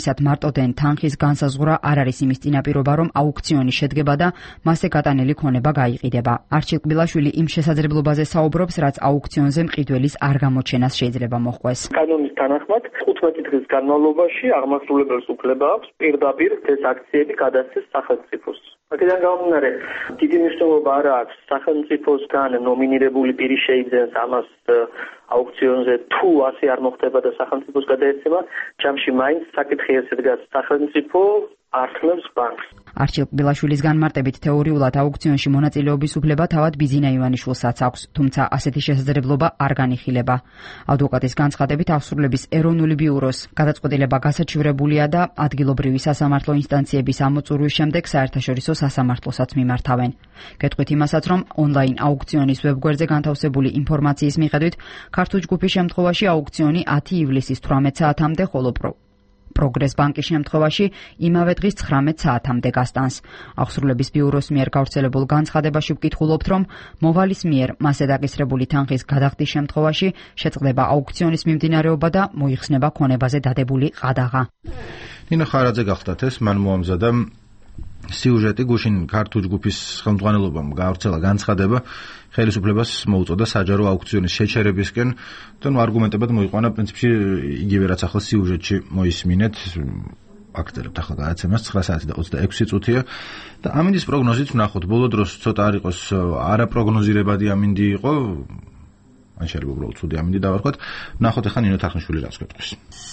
შესაბამისად მარტოდენ თანხის განსაზღვრა არ არის იმის წინაპირობა, რომ აუქციონი შედგება და მასზე გატანილი ქონება გაიყიდება. არჩილ კბილაშვილი იმ შესაძლებლობაზე საუბრობს, რაც აუქციონზე მყიდველის არ გამოჩენას შეიძლება მოჰყვეს. კანონის თანახმად თხუთმეტი დღის განმავლობაში აღმასრულებელს უფლება აქვს პირდაპირ ეს აქციები გადასცეს სახელმწიფოს. აქედან გამომდინარე, დიდი მნიშვნელობა არ აქვს სახელმწიფოსგან ნომინირებული პირი შეიძენს ამას აუქციონზე, თუ ასე არ მოხდება და სახელმწიფოს გადაეცემა, ჯამში მაინც საკითხი ესე დგას, სახელმწიფო ართმევს ბანკს. არჩილ კბილაშვილის განმარტებით თეორიულად აუქციონში მონაწილეობის უფლება თავად ბიძინა ივანიშვილსაც აქვს, თუმცა ასეთი შესაძლებლობა არ განიხილება. ადვოკატის განცხადებით აღსრულების ეროვნული ბიუროს გადაწყვეტილება გასაჩივრებულია და ადგილობრივი სასამართლო ინსტანციების ამოწურვის შემდეგ საერთაშორისო სასამართლოსაც მიმართავენ. გეტყვით იმასაც, რომ ონლაინ აუქციონის ვებგვერდზე განთავსებული ინფორმაციის მიხედვით, ქართულ ჯგუფის შემთხვევაში აუქციონი ათი ივლისის თვრამეტ საათამდე, ხოლო პრო პროგრეს ბანკის შემთხვევაში იმავე დღის ცხრამეტ საათამდე გასტანს. აღსრულების ბიუროს მიერ გავრცელებულ განცხადებაში ვკითხულობთ, რომ მოვალის მიერ მასზე დაკისრებული თანხის გადახდის შემთხვევაში შეწყდება აუქციონის მიმდინარეობა და მოიხსნება ქონებაზე დადებული ყადაღა. ნინო ხარაძე გახდათ ეს, მან მოამზადა სიუჟეტი, გუშინ ქართულ ჯგუფის ხელმძღვანელობამ გავრცელა განცხადება, ხელისუფლებას მოუწოდა საჯარო აუქციონის შეჩერებისკენ და ნუ არგუმენტებად მოიყვანა პრინციპში იგივე რაც ახლა სიუჟეტში მოისმინეთ. აქტერებთ ახლა გადაცემას ცხრა საათი და ოცდაექვსი წუთია და ამინდის პროგნოზით ვნახოთ, ბოლო დროს ცოტა არ იყოს არაპროგნოზირებადი ამინდი იყო, ან შეიძლება უბრალოდ ცუდი ამინდი დავარქვათ. ვნახოთ ახლა ნინო თახნიშვილი რას გვეტყვის.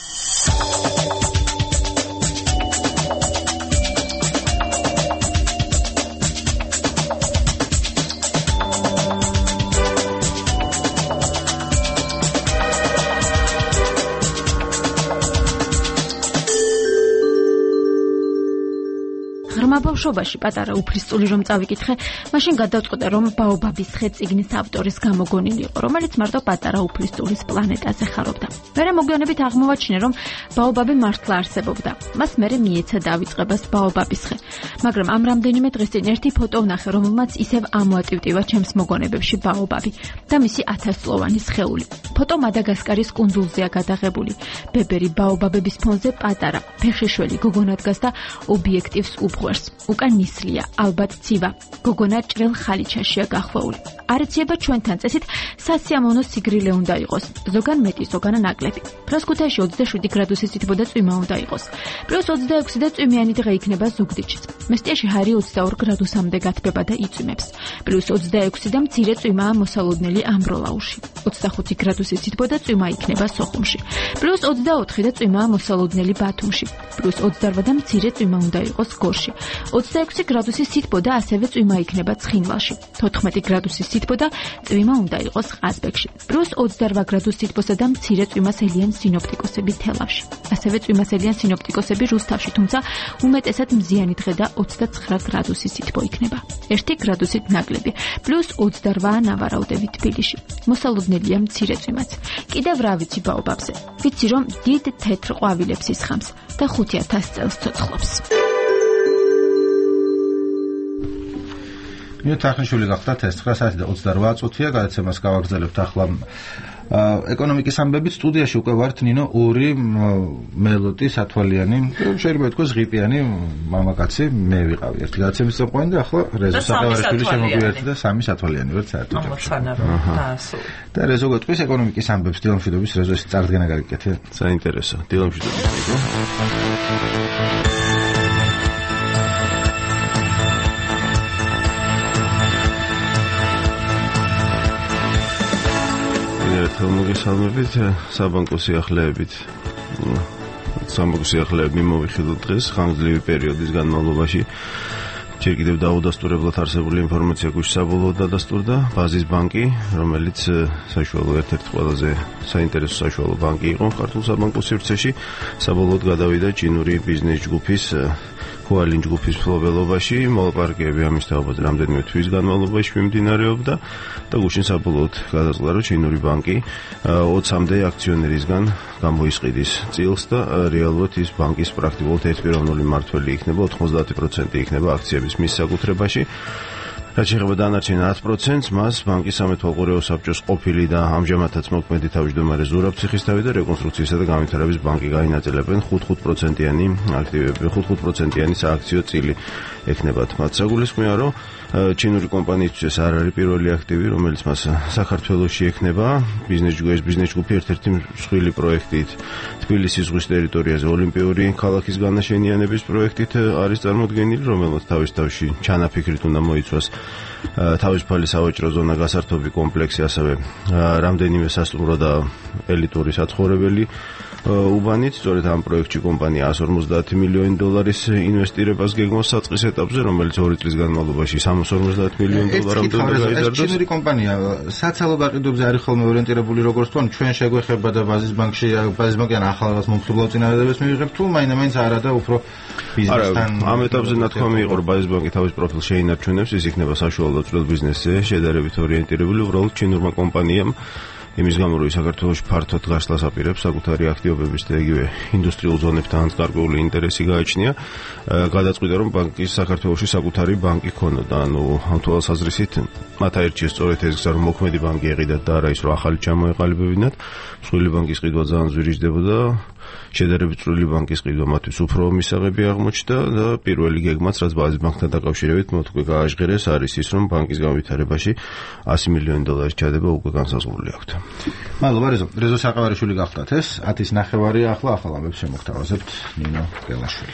ბავშვობაში პატარა უფლისწული რომ წავიკითხე, მაშინ გადავწყვეტე, რომ ბაობაბის ხე წიგნის ავტორის გამოგონილი იყო, რომელიც მარტო პატარა უფლისწულის პლანეტაზე ხარობდა. მერე მოგვიანებით აღმოვაჩინე, რომ ბაობაბი მართლა არსებობდა. მას მერე მიეცა დავიწყებას ბაობაბის ხე. მაგრამ ამ რამდენიმე დღის წინ ერთი ფოტო ვნახე, რომელმაც ისევ ამოატივტივა ჩემს მოგონებებში ბაობაბი და მისი ათასწლოვანი სხეული. ფოტო მადაგასკარის კუნძულზეა გადაღებული. ბებერი ბაობაბების ფონზე პატარა, ფეხშიშველი გოგონა დგას და ობიექტივს უბრუნავს. უკან ნისლია, ალბათ ცივა. გოგონა ჭრელ ხალიჩაშია გახვეული. არეციება ჩვენთან წესით სასიამოვნო სიგრილე უნდა იყოს. ზოგან მეტი, ზოგან ნაკლები. ფრასკუთაში ოცდაშვიდი გრადუსის თითბო და წვიმა უნდა იყოს. პლუს ოცდაექვსი და წვიმიანი დღე იქნება ზუგდიდშიც. მესტიაში ჰარი ოცდაორ გრადუსამდე გათბება და იწვიმებს. პლუს ოცდაექვსი და მცირე წვიმაა მოსალოდნელი ამბროლაუში. ოცდახუთი გრადუსის თითბო და წვიმა იქნება სოხუმში. პლუს ოცდაოთხი და წვიმაა მოსალოდნელი ბათუმში. პლუს ოცდარვა და მცირე წვიმა უნდა იყოს გორში. ოცდაექვსი გრადუსის სითბო და ასევე წვიმა იქნება ცხინვალში. თოთხმეტი გრადუსის სითბო და წვიმა უნდა იყოს ყაზბეგში. პლუს ოცდარვა გრადუსის სითბოსა და მცირე წვიმას ელიან სინოპტიკოსები თელავში. ასევე წვიმას ელიან სინოპტიკოსები რუსთავში, თუმცა უმეტესად მზიანი დღე და ოცდაცხრა გრადუსის სითბო იქნება. ერთი გრადუსით ნაკლები. პლუს ოცდარვა ნავარაუდები თბილისში. მოსალოდნელია მცირე წვიმაც. კიდევ რა ვიცი ბაობაბზე? ვიცი რომ დიდ თეთრ ყვავილებს ისხამს და ხუთი ათას წელს ცოცხლობს. ნინო თახნიშვილი გახდათ ეს ცხრა საათი და ოცდარვა წუთია, გადაცემას გავაგრძელებთ ახლა ეკონომიკის ამბებით. სტუდიაში უკვე ვართ ნინო ორი მელოტი სათვალიანი, შეიძლება ითქვას ღიპიანი მამაკაცი, მე ვიყავი ერთი გადაცემის წამყვანი და ახლა რეზო საყევარიშვილი შემოგვიერთდა და სამი სათვალიანი ვართ საერთოდ. და რეზო გვეტყვის ეკონომიკის ამბებს, დილამშვიდობის რეზო, ეს წარდგენა გაგიკეთე. საინტერესო. დილამშვიდობის. მოგესალმებით, საბანკო სიახლეებით. საბანკო სიახლეები მიმოვიხილოთ დღეს ხანგრძლივი პერიოდის განმავლობაში. ჯერ კიდევ დაუდასტურებლად არსებული ინფორმაცია გუშინ საბოლოოდ დადასტურდა ბაზის ბანკი, რომელიც საშუალო ერთ-ერთი ყველაზე საინტერესო საშუალო ბანკი იყო ქართულ საბანკო სივრცეში, საბოლოოდ გადავიდა ჩინური ბიზნეს ჯგუფის Hualin ჯგუფის მფლობელობაში. მოლაპარაკებები ამის თაობაზე რამდენიმე თვის განმავლობაში მიმდინარეობდა და გუშინ საბოლოოდ გადაწყვეტა, რომ ჩინური ბანკი ოცამდე აქციონერისგან გამოისყიდის წილს და რეალურად ის ბანკის პრაქტიკულად ერთპიროვნული მმართველი იქნება, ოთხმოცდაათი პროცენტი იქნება აქციების მის საკუთრებაში. რაც შეეხება დანარჩენ ათს პროცენტს, მას ბანკის სამეთვალყურეო საბჭოს ყოფილი და ამჟამადაც მოქმედი თავმჯდომარე ზურაბ ციხისთავი და რეკონსტრუქციისა და განვითარების ბანკი გაინაწილებენ ხუთ პროცენტიანი აქტივები, ხუთ პროცენტიანი სააქციო წილი ექნებათ. მათ საგულისხმოა, რომ ჩინური კომპანიისთვის არ არის პირველი აქტივი, რომელიც მას საქართველოში ექნება. ბიზნეს ჯგუფის ბიზნეს ჯგუფი ერთ-ერთი მსხვილი პროექტით თბილისის ზღვის ტერიტორიაზე ოლიმპიური ქალაქის განაშენიანების პროექტით არის წარმოდგენილი, რომელმაც თავის თავში ჩანაფიქრით უნდა მოიცვას თავისუფალი სავაჭრო ზონა გასართობი კომპლექსი, ასევე რამდენიმე სასტუმრო და ელიტური საცხოვრებელი უბანით. სწორედ ამ პროექტში კომპანია εκατს ორმოცდაათი მილიონი დოლარის ინვესტირებას გეგმავს საწყის ეტაპზე, რომელიც ორი წლის განმავლობაში სამას ორმოცდაათი მილიონი დოლარამდე გაიზარდოს. ჩინური კომპანია საცალო გაყიდვებზე არის ხოლმე ორიენტირებული, როგორც თქვენ, ჩვენ შეგვეხება და ბაზის ბანკში, ბაზის ბანკიდან ახალ რაღაც მომხიბლავ წინადადებას მივიღებთ, თუ მაინც არა და უფრო ბიზნესთან. ამ ეტაპზე ნათქვამი იყო, რომ ბაზის ბანკი თავის პროფილს შეინარჩუნებს, ის იქნება საშუალო წვრილ ბიზნესზე შედარებით ორიენტირებული, უბრალოდ ჩინურმა კომპანიამ იმის გამო, რომ საქართველოში ფართოდ გაშლას აპირებს საკუთარი აქტივობების და იგივე ინდუსტრიულ ზონებთან გარკვეული ინტერესი გააჩნია, გადაწყვიტა, რომ ბანკის საქართველოში საკუთარი ბანკი ქონოდა. ანუ ამ თვალსაზრისით მათ აირჩიეს სწორედ ეს გზა, რომ მოქმედი ბანკი ეყიდათ და არა ის, რომ ახალი ჩამოეყალიბებინათ. მსხვილი ბანკის ყიდვა ძალიან ზვირიჯდებოდა. შედარებით წვრილი ბანკის ყიდვა მათთვის უფრო მისაღები აღმოჩნდა და პირველი გეგმაც, რაც ბაზის ბანკთან დაკავშირებით მათ უკვე გააჟღერეს, არის ის, რომ ბანკის განვითარებაში ასი მილიონი დოლარის ჩადება უკვე განსაზღვრული აქვთ. მადლობა რეზო. რეზო საყავარიშვილი გახდათ ეს ათის ნახევარი, ახლა ახალ ამბებს შემოგთავაზებთ ნინო გელაშვილი.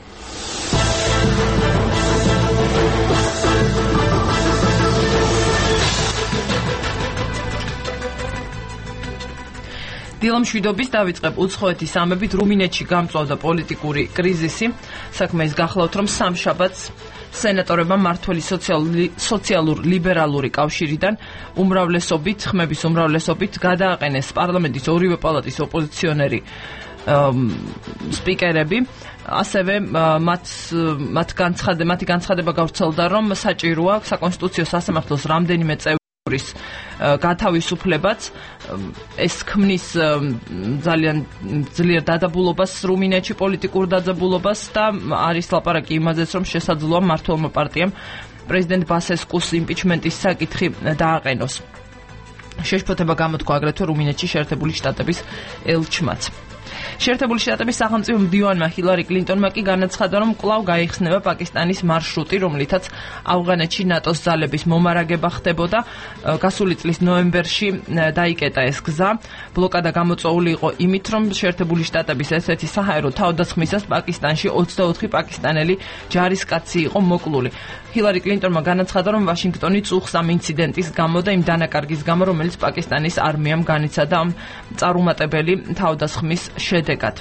დილამშვიდობის დავიწყებ უცხოეთის ამბებით. რუმინეთში გამწვავდა პოლიტიკური კრიზისი. საქმე ის გახლავთ, რომ სამშაბათს სენატორებმა მმართველი სოციალურ-ლიბერალური კავშირიდან უმრავლესობით, ხმების უმრავლესობით გადააყენეს პარლამენტის ორივე პალატის ოპოზიციონერი სპიკერები. ასევე მათ მათ განცხადება, მათი განცხადება გავრცელდა, რომ საჭიროა საკონსტიტუციო სასამართლოს რამდენიმე წევრის გათავისუფლებაც. ეს ქმნის ძალიან ძლიერ დაძაბულობას რუმინეთში, პოლიტიკურ დაძაბულობას და არის ლაპარაკი იმაზეც, რომ შესაძლოა მმართველმა პარტიამ პრეზიდენტ ბასესკუს იმპიჩმენტის საკითხი დააყენოს. შეშფოთება გამოთქვა აგრეთვე რუმინეთში შეერთებული შტატების ელჩმაც. შეერთებული შტატების სახელმწიფო მდივანმა ჰილარი კლინტონმა კი განაცხადა, რომ კვლავ გაიხსნება პაკისტანის მარშრუტი, რომლითაც ავღანეთში ნატოს ძალების მომარაგება ხდებოდა. გასული წლის ნოემბერში დაიკეტა ეს გზა. ბლოკადა გამოწვეული იყო იმით, რომ შეერთებული შტატების ესეთი საჰაერო თავდასხმისას პაკისტანში ოცდაოთხი პაკისტანელი ჯარისკაცი იყო მოკლული. ჰილარი კლინტონმა განაცხადა, რომ ვაშინგტონი წუხს ამ ინციდენტის გამო და იმ დანაკარგის გამო, რომელიც პაკისტანის არმიამ განიცადა ამ წარუმატებელი თავდასხმის შედეგად.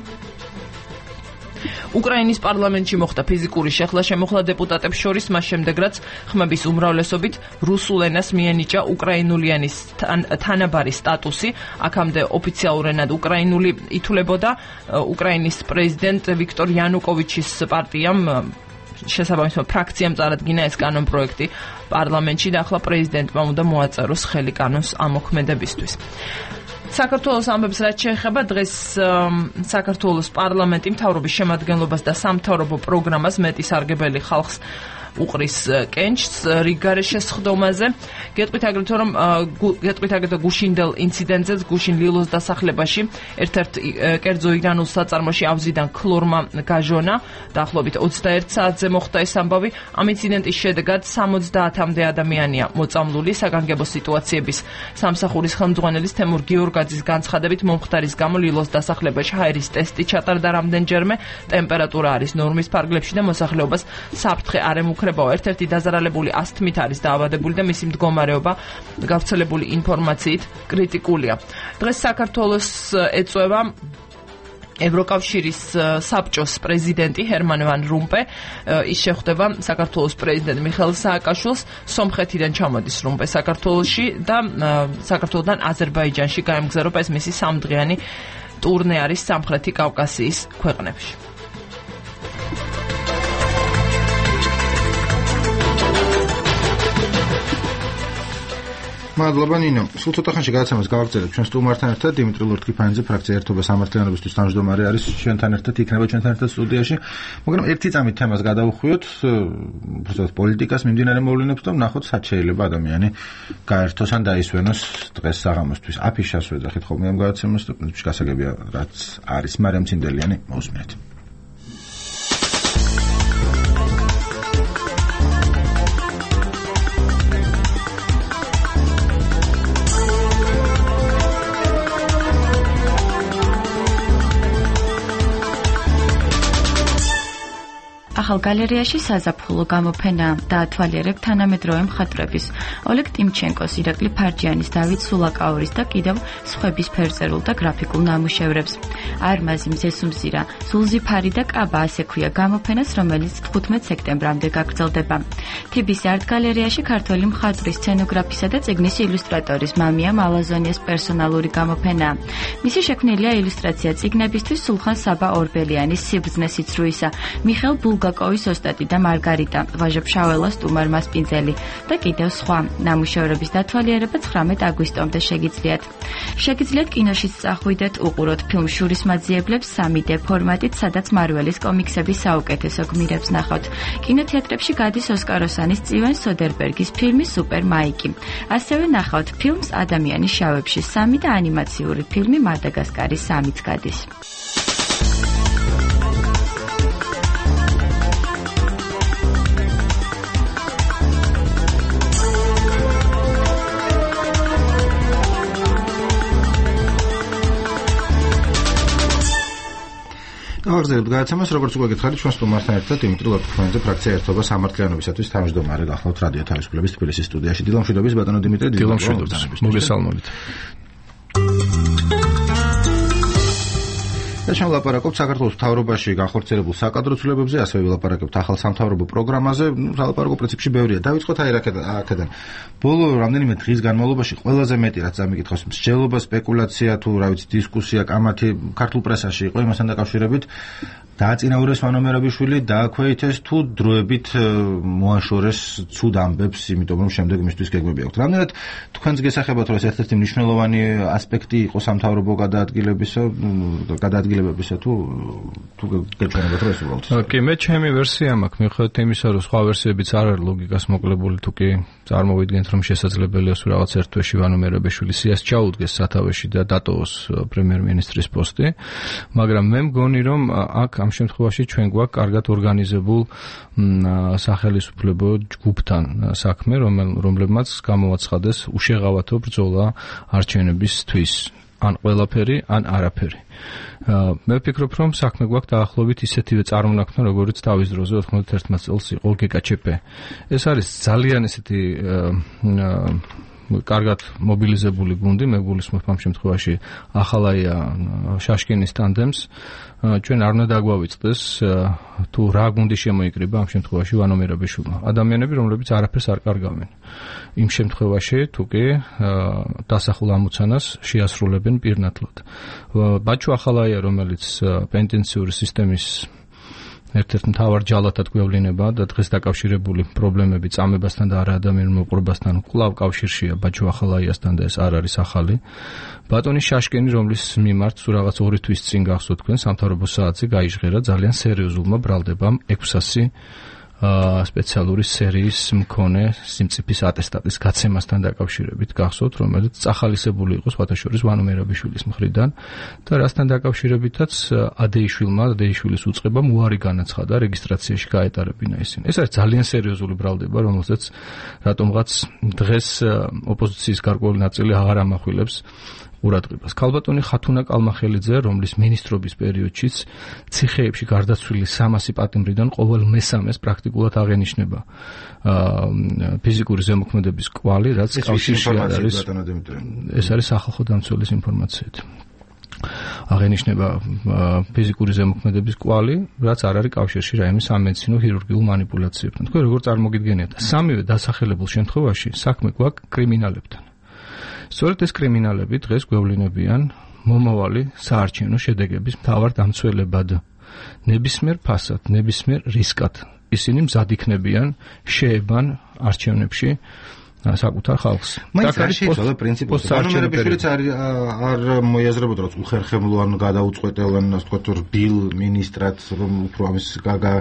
უკრაინის პარლამენტში მოხდა ფიზიკური შეხლა-შემოხლა დეპუტატებს შორის, მას შემდეგ რაც ხმების უმრავლესობით რუსულ ენას მიენიჭა უკრაინულიანის თანაბარი სტატუსი. აქამდე ოფიციალურენად უკრაინული ითვლებოდა. უკრაინის პრეზიდენტ ვიქტორ იანუკოვიჩის პარტიამ შესაბამისო ფრაქციამ წარადგინა ეს კანონპროექტი პარლამენტში და ახლა პრეზიდენტმა უნდა მოაწეროს ხელი კანონს ამოქმედებისთვის. საქართველოს ამბებს რაც შეეხება დღეს საქართველოს პარლამენტი მთავრობის შემადგენლობას და სამთავრობო პროგრამას მეტი სარგებელი ხალხს უყრის კენჭს რიგგარეშე შესხდომაზე. გეტყვით აგრეთვე რომ გეტყვით აგრეთვე გუშინდელ ინციდენტზე გუშინ ლილოს დასახლებაში ერთ-ერთ კერძო ირანულ საწარმოში ავზიდან ქლორმა გაჟონა. დაახლოებით ოცდაერთ საათზე მოხდა ეს ამბავი. ამ ინციდენტის შედეგად სამოცდაათამდე ადამიანია მოწამლული. საგანგებო სიტუაციების სამსახურის ხელმძღვანელის თემურ გიორგაძის განცხადებით მომხდარის გამო ლილოს დასახლებაში ჰაერის ტესტი ჩატარდა რამდენჯერმე. ტემპერატურა არის ნორმის ფარგლებში და მოსახლეობას საფრთხე არ ემუქრება. ერთ-ერთი დაზარალებული ასთმით არის დაავადებული და მისი მდგომარეობა გავრცელებული ინფორმაციით კრიტიკულია. დღეს საქართველოს ეწვევა ევროკავშირის საბჭოს პრეზიდენტი ჰერმან ვან რომპე. ის შეხვდება საქართველოს პრეზიდენტ მიხეილ სააკაშვილს. სომხეთიდან ჩამოდის რომპე საქართველოში და საქართველოსთან აზერბაიჯანში გაემგზავრება. ეს მისი სამდღიანი ტურნე არის სამხრეთი კავკასიის ქვეყნებში. მადლობა ნინო. სულ ცოტა ხანში გადაცემას გავაგრძელებ ჩვენ სტუმართან ერთად დიმიტრი ლორთქიფანიძე, ფრაქცია ერთობა სამართლიანობისთვის თავმჯდომარე არის ჩვენთან ერთად, იქნება ჩვენთან ერთად სტუდიაში. მაგრამ ერთი წამით თემას გადავხვიოთ, უბრალოდ პოლიტიკას მიმდინარე მოვლენებს და ვნახოთ სად შეიძლება ადამიანი გაერთოს ან დაისვენოს დღეს საღამოსთვის. აფიშას ვეძახით ხოლმე ამ გადაცემას და გასაგებია რაც არის, მარიამ ცინდელიანი მოусმინეთ. ახალ გალერეაში საზაფხულო გამოფენა დაათვალიერებ თანამედროვე მხატვრების ოლეგ ტიმჩენკოს, ირაკლი ფარჯიანის, დავით სულაკაურის და კიდევ სხვების ფერწერულ და გრაფიკულ ნამუშევრებს. არმაზი, მზესუმზირა, სულზიფარი და კაბა ასე ქვია გამოფენას, რომელიც თხუთმეტ სექტემბრამდე გაგრძელდება. თიბის არტ გალერეაში ქართველი მხატვრის, სცენოგრაფისა და წიგნის ილუსტრატორის მამია მალაზონიას პერსონალური გამოფენაა. მისი შექმნილია ილუსტრაცია წიგნებისთვის სულხან საბა ორბელიანის სიბრძნე სიცრუისა, მიხელ ბულგაკოვის ოსტატი და მარგარიტა, ვაჟა ფშაველას სტუმარ მასპინძელი და კიდევ სხვა. ნამუშევრების დათვალიერება ცხრამეტ აგვისტომდე შეგიძლიათ. შეგიძლიათ კინოშიც წახვიდეთ, უყუროთ ფილმ შურის მაძიებლებს სამი დე ფორმატით, სადაც მარველის კომიქსების საუკეთესო გმირებს ნახავთ. კინოთეატრებში გადის ოსკაროსანის სტივენ სოდერბერგის ფილმი სუპერ მაიკი. ასევე ნახავთ ფილმს ადამიანის შავებში სამი და ანიმაციური ფილმი მადაგასკარის სამიც გადის. გავაგრძელებთ გადაცემას, როგორც უკვე გითხარით, ჩვენ სტუმართან ერთად დიმიტრი ლორთქიფანიძე, ფრაქცია ერთობა სამართლიანობისათვის თავმჯდომარე გახლავთ რადიო თავისუფლების თბილისის სტუდიაში. დილამშვიდობის ბატონო დიმიტრი, დილამშვიდობის. მოგესალმებით. და ჩვენ ვლაპარაკობთ საქართველოს მთავრობაში განხორციელებულ საკადრო ცვლილებებზე, ასევე ვლაპარაკობთ ახალ სამთავრობო პროგრამაზე. სალაპარაკო პრინციპში ბევრია. დავიწყოთ აი აქედან. ბოლო რამდენიმე დღის განმავლობაში ყველაზე მეტი რაც ამიკითხავს, მსჯელობა, სპეკულაცია თუ რა ვიცი, დისკუსია, კამათი ქართულ პრესაში იყო იმასთან დაკავშირებით. დააწინაურეს მანომერაბიშვილი, დააქვეითეს თუ დროებით მოაშორეს ცუდ ამბებს, იმიტომ რომ შემდეგ მისთვის გეგმები აქვთ. რამდენად თქვენს გესახებათ, რომ ეს ერთ-ერთი მნიშვნელოვანი ასპექტი იყო სამთავრობო გადაადგილებისა, გადაადგილებებისა თუ თუ გეუბნებათ რომ ეს უბრალოდ. კი, მე ჩემი ვერსია მაქვს, მიუხედავად იმისა, რომ სხვა ვერსიებიც არ არის ლოგიკას მოკლებული, თუ კი წარმოვიდგენთ, რომ შესაძლებელია სულ რაღაც ერთ თვეში ვანომერაბიშვილი სიას ჩაუდგეს სათავეში და დატოვოს პრემიერ-მინისტრის პოსტი, მაგრამ მე მგონი, რომ აქ ამ შემთხვევაში ჩვენ გვაქვს კარგად ორგანიზებულ სახელისუფლებო ჯგუფთან საქმე, რომლებმაც გამოვაცხადეს უშეღავათო ბრძოლა არჩევნებისთვის, ან ყველაფერი, ან არაფერი. მე ვფიქრობ, რომ საქმე გვაქვს დაახლოებით ისეთივე წარმონაქმნა, როგორც თავის დროზე ოთხმოცდაერთი წელს იყო გეკაჩეპ. ეს არის ძალიან ესეთი კარგად მობილიზებული გუნდი, მე გულისხმობ ამ შემთხვევაში ახალაია შაშკინის ტანდემს. ჩვენ არ უნდა დაგვავიწყდეს თუ რა გუნდი შემოიკრიბა ამ შემთხვევაში ვანომერაბიშვილმა. ადამიანები, რომლებიც არაფერს არ კარგავენ. იმ შემთხვევაში თუ კი დასახულ ამოცანას შეასრულებენ პირნათლად. ბაჩუ ახალაია, რომელიც პენტენციური სისტემის ერთ-ერთ მთავარ ჯალათად გვევლინება და დღეს დაკავშირებული პრობლემები წამებასთან და არაადამიანურ მოპყრობასთან კვლავ კავშირშია ბაჩუ ახალაიასთან და ეს არ არის ახალი. ბატონი შაშკენი, რომლის მიმართ სულ რაღაც ორი თვის წინ გახსოვთ თქვენ სამთავრობო საათზე გაიჟღერა ძალიან სერიოზულმა ბრალდებამ ექვსასი სპეციალური სერიის მქონე სიმწიფის ატესტატის გაცემასთან დაკავშირებით გახსოვთ, რომელიც წახალისებული იყო სხვათა შორის ვანომერაბიშვილის მხრიდან და რასთან დაკავშირებითაც ადეიშვილმა, ადეიშვილის უწყებამ უარი განაცხადა რეგისტრაციაში გაეტარებინა ისინი. ეს არის ძალიან სერიოზული ბრალდება, რომელზეც რატომღაც დღეს ოპოზიციის გარკვეული ნაწილი აღარ ამახვილებს ყურადღებას. ქალბატონი ხათუნა კალმახელიძე, რომლის მინისტრობის პერიოდშიც ციხეებში გარდაცვლილი სამასი პატიმრიდან ყოველ მესამეს პრაქტიკულად აღენიშნება ფიზიკური ზემოქმედების კვალი, რაც კავშირში არის. ეს არის სახალხო დამცველის ინფორმაციით. აღენიშნება ფიზიკური ზემოქმედების კვალი, რაც არ არის კავშირში რაიმე სამედიცინო ხირურგიულ მანიპულაციებთან. თქვენ როგორ წარმოგიდგენიათ? სამივე დასახელებულ შემთხვევაში საქმე გვაქვს კრიმინალებთან. სწორედ ეს კრიმინალები დღეს გვევლინებიან მომავალი საარჩევნო შედეგების მთავარ დამცველებად. ნებისმიერ ფასად, ნებისმიერ რისკად ისინი მზად იქნებიან შეებან არჩევნებში საკუთარ ხალხს. მაინც რა შეიძლება პრინციპი ბანომერებიშვილიც არ არ მოიაზრებოდა რომ უხერხემლოან გადაუწყვეტელან ასე ვთქვათ რბილ მინისტრად რომ უფრო ამის გაგა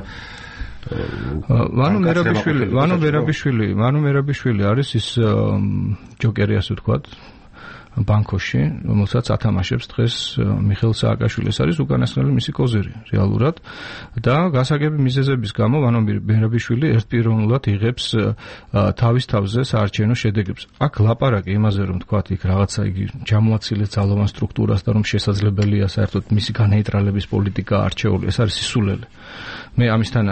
ვანო მერაბიშვილი ვანო მერაბიშვილი ვანო მერაბიშვილი არის ის ჯოკერი ასე ვთქვათ ბანკოში, რომელსაც ათამაშებს დღეს მიხეილ სააკაშვილი, ეს არის უკანასკნელი მისი კოზირი რეალურად და გასაგები მიზეზების გამო ვანო მერაბიშვილი ერთპიროვნულად იღებს თავის თავზე საარჩევნო შედეგებს. აქ ლაპარაკი იმაზე რომ თქვათ იქ რაღაცა იგი ჯამოაცილეს ძალოვან სტრუქტურას და რომ შესაძლებელია საერთოდ მისი განეიტრალების პოლიტიკა არჩეული, ეს არის სისულელე. მე ამისთან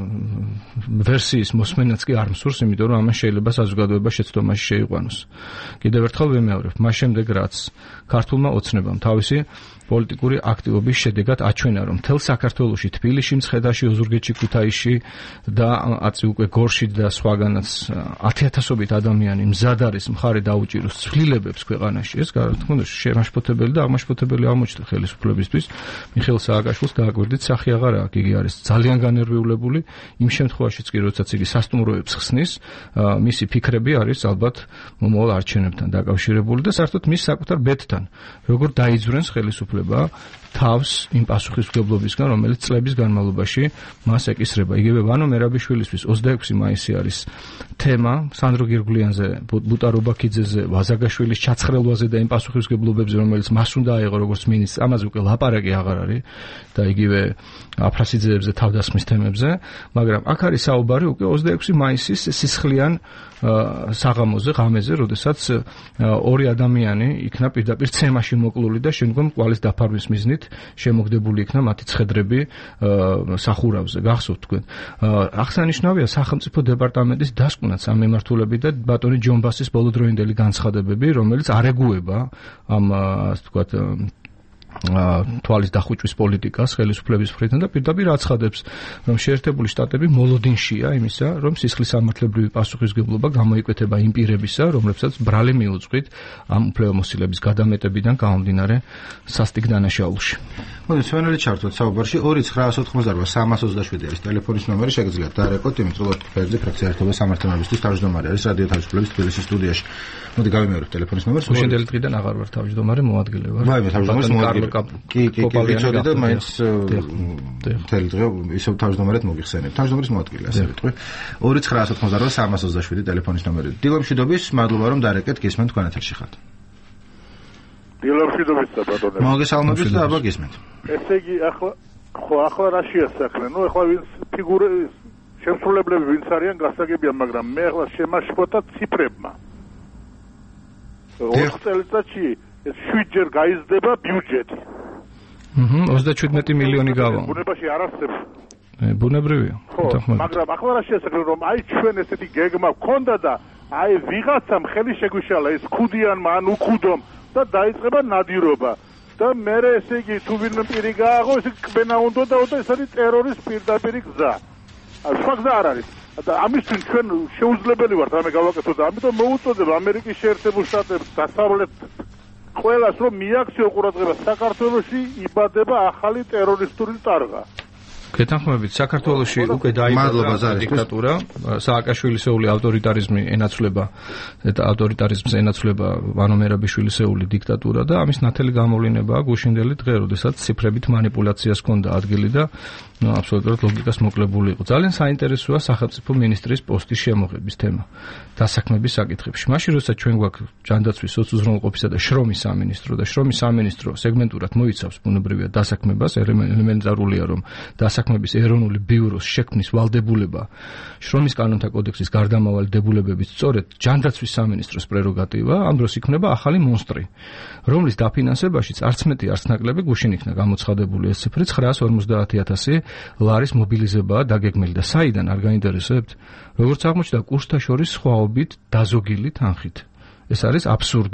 ვერსიის მოსმენაც კი არ მსურს, იმიტომ რომ ამან შეიძლება საზოგადოება შეცდომაში შეიყვანოს. კიდევ ერთხელ ვიმეორებ, მას შემდეგ რაც ქართულმა ოცნებამ თავისი პოლიტიკური აქტივობის შედეგად აჩვენა, რომ მთელ საქართველოში, თბილისში, მცხედაში, ოზურგეთში, ქუთაისში და აწი უკვე გორში და სხვაგანაც ათიათასობით ადამიანი მზად არის მხარი დაუჭიროს ცვლილებებს ქვეყანაში. ეს რა თქმა უნდა შემაშფოთებელი და აღმაშფოთებელი აღმოჩნდა ხელისუფლებისთვის. მიხეილ სააკაშვილს დააკვირდით სახი აღარა აქვს, იგი არის ძალიან განერვიულებული, იმ შემთხვევაშიც კი, როდესაც იგი სასტუმროებს ხსნის, მისი ფიქრები არის ალბათ მომავალ არჩევნებთან დაკავშირებული და საერთოდ მის საკუთარ ბედთან, როგორ დაიძვრენს ხელისუფლება თავს იმ პასუხისმგებლობისგან, რომელიც წლების განმავლობაში მას ეკისრება. იგივე ვანო მერაბიშვილისთვის ოცდაექვსი მაისი არის თემა, სანდრო გირგვლიანზე, ბუტა რობაქიძეზე, ვაზაგაშვილის ჩაცხრელვაზე და იმ პასუხისმგებლობებზე, რომელიც მას უნდა აიღო როგორც მინისტრს, ამაზე უკვე ლაპარაკი აღარ არის და იგივე აფრასიძეებზე, თავდასხმის თემებზე, მაგრამ აქ არის საუბარი უკვე ოცდაექვსი მაისის სისხლიან საღამოზე, ღამეზე, როდესაც ორი ადამიანი იქნა პირდაპირ ცემაში მოკლული და შემდგომ კვალის დაფარვის მიზნით შემოგდებული იქნა მათი ცხედრები სახურავზე. გახსოვთ თქვენ. აღსანიშნავია სახელმწიფო დეპარტამენტის დასკვნაც ამ მიმართულებით და ბატონი ჯონბასის ბოლოდროინდელი განცხადებები, რომელიც არ ეგუება ამ ასე ვთქვათ თვალის დახუჭვის პოლიტიკას ხელისუფლების მხრიდან და პირდაპირ აცხადებს, რომ შეერთებული შტატები მოლოდინშია იმისა, რომ სისხლის სამართლებრივი პასუხისმგებლობა გამოიკვეთება იმ პირებისა, რომლებსაც ბრალი მიუძღვით ამ უფლებამოსილების გადამეტებიდან გამომდინარე სასტიკ დანაშაულში. მოდით სვენელი ჩართოთ საუბარში ორი ცხრაას ოთხმოცდაარბა სამას ოცდაშვიდი არის ტელეფონის ნომერი, შეგიძლიათ დაარეკოთ, იმიტომ რომ ფერზე ფრაქცია ერთობა სამართლებრივისთვის თავმჯდომარე არის რადიო თავისუფლების თბილისის სტუდიაში. მოდი გავიმეორებ ტელეფონის ნომერს. უშენდელი დღიდან აღარ ვარ თავმჯდომარე, მოადგილე ვარ. ვაიმე, თავმჯდომარეს მოადგილე. კი, კი, კი, ვიცოდი და მაინც მთელი დღე ისევ თავმჯდომარედ მოგიხსენებ. თავმჯდომარის მოადგილე, ასე ვიტყვი. ორი ცხრაას ოთხმოცდაარბა სამას ოცდაშვიდი ტელეფონის ნომერი. დილომშვიდობის, მადლობა რომ დაარეკეთ, გისმენთ თქვენ ეთერში ხართ. დილომშვიდობის ბატონო. მოგესალმებით და აბა გისმენთ. ესე იგი, ახლა ხო, ახლა რა შეასახლე? ნუ ახლა ვინც ფიგურები შემსრულებლები ვინც არიან გასაგებია, მაგრამ მე ახლა შემაშფოთა ციფრებმა. ოთხ წელიწადში ეს შვიდჯერ გაიზრდება ბიუჯეტი. აჰა, ოცდაშვიდმეტი მილიონი გავა. ბუნებაში არ არსებობს. ბუნებრივია. ხო, მაგრამ ახლა რა შეასახლე, რომ აი ჩვენ ესეთი გეგმა გქონდა და აი ვიღაცამ ხელი შეგვიშალა ეს ქუდიანმა ან უქუდომ და დაიწყება ნადირობა. და მე ესე იგი თუ ვინმე პირი გააღო, ეს კბენა უნდა და ეს არის ტერორის პირდაპირი გზა. სხვა გზა არ არის. და ამისთვის ჩვენ შეუძლებელი ვართ ამე გავაკეთოთ და ამიტომ მოუწოდებ ამერიკის შეერთებულ შტატებს დასავლეთ ყველას რომ მიაქციო ყურადღება საქართველოში იბადება ახალი ტერორისტული ტარღა. გეთანხმებით, საქართველოში უკვე დაიბადა დიქტატურა, სააკაშვილისეული ავტორიტარიზმი ენაცვლება და ავტორიტარიზმს ენაცვლება ვანო მერაბიშვილისეული დიქტატურა და ამის ნათელი გამოვლენებაა გუშინდელი დღე, როდესაც ციფრებით манипуляციას ჰქონდა ადგილი და აბსოლუტურად ლოგიკას მოკლებული იყო. ძალიან საინტერესოა სახელმწიფო მინისტრის პოსტის შემოღების თემა დასაქმების საკითხებში. მაშინ როდესაც ჩვენ გვაქვს ჯანდაცვის, სოციალურყოფისა და შრომის სამინისტრო და შრომის სამინისტრო სეგმენტურად მოიცავს ბუნებრივია დასაქმებას, ელემენტარულია რომ დასაქმების ეროვნული ბიუროს შექმნის ვალდებულება შრომის კანონთა კოდექსის გარდამავალი დებულებებით სწორედ ჯანდაცვის სამინისტროს პრეროგატივა, ამ დროს იქნება ახალი მონსტრი, რომლის დაფინანსებაშიც არც მეტი არც ნაკლები გუშინ იქნა გამოცხადებული ეს ციფრი ცხრაას ორმოცდაათი ათასი ლარის მობილიზებაა დაგეგმილი და საიდან არ გაინტერესებთ? როგორც აღმოჩნდა კურსთა შორის სხვაობით დაზოგილი თანხით. ეს არის აბსურდი,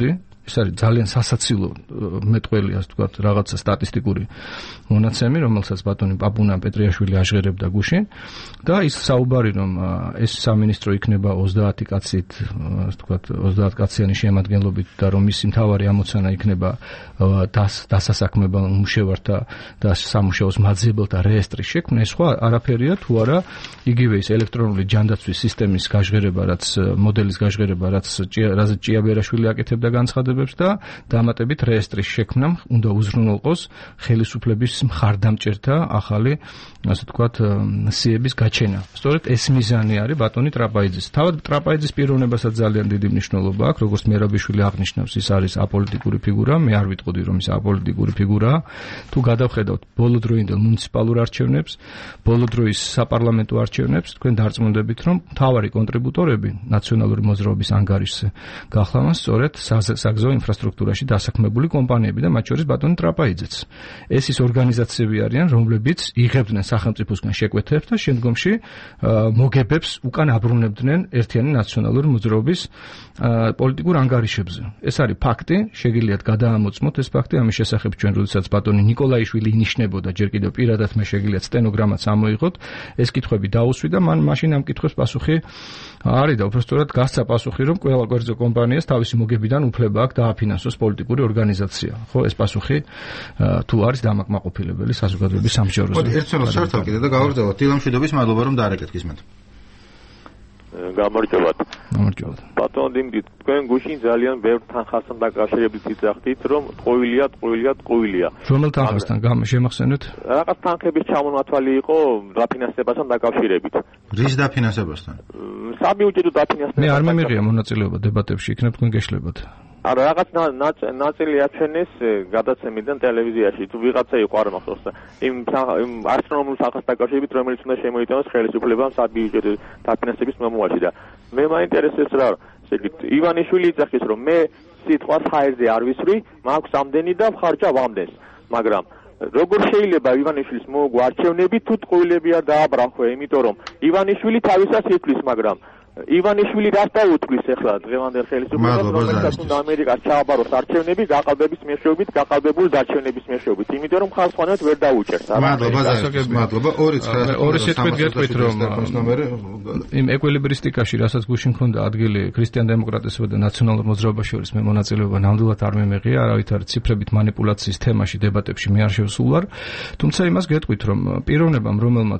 ეს არის ძალიან სასაცილო მეტყველი, ასე ვთქვათ, რაღაცა სტატისტიკური მონაცემი, რომელსაც ბატონი პაპუნა პეტრიაშვილი აჟღერებდა გუშინ და ის საუბარი, რომ ეს სამინისტრო იქნება ოცდაათი კაცით, ასე ვთქვათ, ოცდაათ კაციანი შემადგენლობით და რომ მისი მთავარი ამოცანა იქნება დასასაქმებელ მუშევართა და სამუშაოს მაძიებელთა რეესტრის შექმნა, ეს სხვა არაფერია თუ არა იგივე ის ელექტრონული ჯანდაცვის სისტემის გაჟღერება, რაც მოდელის გაჟღერება, რაც რაზეც ჭიაბერაშვილი აკეთებდა განცხადებებს და დამატებით რეესტრის შექმნამ უნდა უზრუნველყოს ხელისუფლების მხარდამჭერთა ახალი, ასე ვთქვათ, სიების გაჩენა. სწორედ ეს მიზანი არის ბატონი ტრაპაიძის. თავად ტრაპაიძის პიროვნებასაც ძალიან დიდი მნიშვნელობა აქვს, როგორც მერაბიშვილი აღნიშნავს, ის არის აპოლიტიკური ფიგურა, მე არ ვიტყოდი რომ ის აპოლიტიკური ფიგურაა. თუ გადავხედავთ ბოლო დროინდელ მუნიციპალურ არჩევნებს, ბოლო დროის საპარლამენტო არჩევნებს, თქვენ დარწმუნდებით, რომ მთავარი კონტრიბუტორები ნაციონალური მოძრაობის ანგარიშზე გახლავენ სწორედ საგზაო ინფრასტრუქტურაში დასაქმებული კომპანიები და მათ შორის ბატონი ტრაპაიძეც. ეს ის ორგანიზაციები არიან, რომლებიც იღებდნენ სახელმწიფოსგან შეკვეთებს და შემდგომში მოგებებს უკან აბრუნებდნენ ერთიანი ნაციონალური მოძრაობის პოლიტიკურ ანგარიშებზე. ეს არის ფაქტი, შეგიძლიათ გადაამოწმოთ ეს ფაქტი, ამის შესახებ ჩვენ როდესაც ბატონი ნიკოლაიშვილი ინიშნებოდა, ჯერ კიდევ პირადად მე შეგიძლიათ სტენოგრამაც ამოიღოთ, ეს კითხვები დაუსვი და მან მაშინ ამ კითხვებს პასუხი არის და უბრალოდ გასცა პასუხი, რომ ყველა გვერდზე კომპანიას თავისი მოგებიდან უფლება აქვს დააფინანსოს პოლიტიკური ორგანიზაცია. ხო, ეს პასუხი თუ არის დამაკმაყოფილებელი საზოგადოების სამსჯავროზე. მოდი ერთ ცოტა სართავ კიდე და გავაგრძელოთ. დილამშვიდობის მადლობა რომ დაარეკეთ გისმენთ. გამარჯობათ. გამარჯობათ. ბატონ დიმიტრი, თქვენ გუშინ ძალიან ბევრ თანხასთან დაკავშირებით იძახდით, რომ ტყუილია, ტყუილია, ტყუილია. რომელ თანხასთან შემახსენეთ? რაღაც თანხების ჩამონათვალი იყო დაფინანსებასთან დაკავშირებით. რის დაფინანსებასთან? საბიუჯეტო დაფინანსება. მე არ მიმიღია მონაწილეობა დებატებში, იქნებ თქვენ გეშლებათ. არა, რაღაც ნაწილი აჩვენეს გადაცემიდან ტელევიზიაში, თუ ვიღაცა იყო არ მახსოვს. იმ ასტრონომიულ თანხას დაკავშირებით, რომელიც უნდა შემოიტანოს ხელისუფლებამ საბიუჯეტო დაფინანსების მომავალში და მე მაინტერესებს რა, ესე იგი ივანიშვილი იძახის, რომ მე სიტყვას ჰაერზე არ ვისვრი, მაქვს ამდენი და ვხარჯავ ამდენს, მაგრამ როგორ შეიძლება ივანიშვილის მოუგო არჩევნები თუ ტყუილები არ დააბრახვე, იმიტომ რომ ივანიშვილი თავისას ითვლის, მაგრამ ივანიშვილი რას დაუთვლის ახლა დღევანდელ ხელისუფლებას, რომელსაც უნდა ამერიკას ჩააბაროს არჩევნები გაყალბების მეშვეობით, გაყალბებული არჩევნების მეშვეობით, იმიტომ რომ ხალხმანეთ ვერ დაუჭერს. მადლობა, მადლობა. ორი სიტყვით გეტყვით, რომ იმ ეკვილიბრისტიკაში, რასაც გუშინ ქონდა ადგილი ქრისტიან-დემოკრატებსა და ნაციონალურ მოძრაობას შორის, მე მონაწილეობა ნამდვილად არ მიმეღია, არავით არის ციფრებით მანიპულაციის თემაში დებატებში მე არ შევსულ ვარ, თუმცა იმას გეტყვით, რომ პიროვნებამ, რომელმაც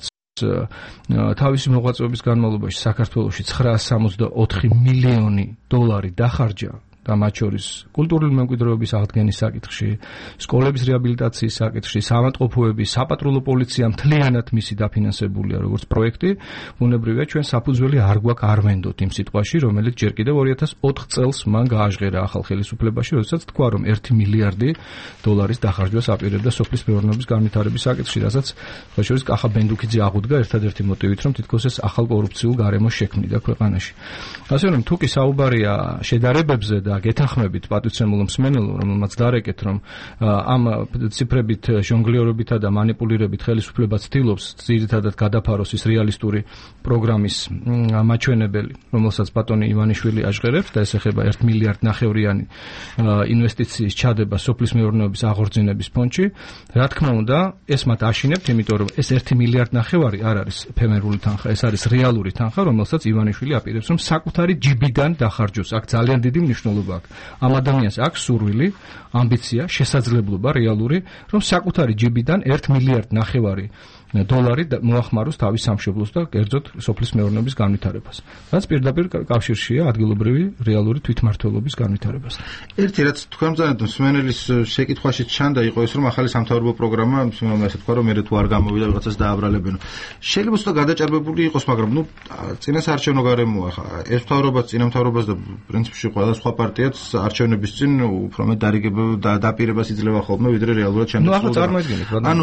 თავისი მოღვაწეობის განმავლობაში საქართველოში ცხრაას სამოცდაოთხი მილიონი დოლარი დახარჯა და მათ შორის კულტურული მემკვიდრეობის აღდგენის საკითხში, სკოლების რეაბილიტაციის საკითხში, სამატყოფოების, საპატრულო პოლიცია მთლიანად მისი დაფინანსებულია როგორც პროექტი, ბუნებრივია ჩვენ საფუძველი არ გვაქვს არ ვენდოთ იმ სიტყვაში, რომელიც ჯერ კიდევ ორი ათას ოთხ წელს მან გააჟღერა ახალ ხელისუფლებაში, როდესაც თქვა, რომ ერთი მილიარდი დოლარის დახარჯვას აპირებდა სოფლის მეურნეობის განვითარების საკითხში, რასაც მათ შორის კახა ბენდუქიძე აღუდგა ერთადერთი მოტივით, რომ თითქოს ეს ახალ კორუფციულ გარემოს შექმნიდა ქვეყანაში. ასე რომ თუ კი საუბარია შედარებებზე და გეთანხმებით პატივცემულო მსმენელო, რომელმაც დარეკეთ, რომ ამ ციფრებით ჟონგლიორობითა და მანიპულირებით ხელისუფლება ცდილობს ძირითადად გადაფაროს ის რეალისტური პროგრამის მაჩვენებელი, რომელსაც ბატონი ივანიშვილი აჟღერებს და ეს ეხება ერთ მილიარდ ნახევრიანი ინვესტიციის ჩადება სოფლის მეურნეობის აღორძინების ფონდში. რა თქმა უნდა, ეს მათ აშინებთ, იმიტომ რომ ეს ერთი მილიარდ ნახევარი არ არის ეფემერული თანხა, ეს არის რეალური თანხა, რომელსაც ივანიშვილი აპირებს, რომ საკუთარი ჯიბიდან დახარჯოს. აქ ძალიან დიდი მნიშვნელობა ამ ადამიანს აქვს სურვილი, ამბიცია, შესაძლებლობა რეალური, რომ საკუთარი ჯიბიდან ერთ მილიარდ ნახევარი დოლარი მოახმაროს თავის სამშობლოს და კერძოდ სოფლის მეურნეობის განვითარებას. რაც პირდაპირ კავშირშია ადგილობრივი რეალური თვითმმართველობის განვითარებასთან. ერთი რაც თქვენ ბრძანეთ მსმენელის შეკითხვაში ჩანდა იყო ეს, რომ ახალი სამთავრობო პროგრამა, ასე თქვა, რომ მე თუ არ გამოვიდა ვიღაცას დააბრალებენო. შეიძლება ცოტა გადაჭარბებული იყოს, მაგრამ ნუ წინასაარჩევნო გარემოა ხა. ეს მთავრობაც, წინამთავრობას და პრინციპში ყველა სხვა პარტიაც არჩევნების წინ უფრო მეტ დარიგებულ და დაპირებას იძლევა ხოლმე, ვიდრე რეალურად შემდგომ. ნუ ახლა წარმოიდგინეთ, ანუ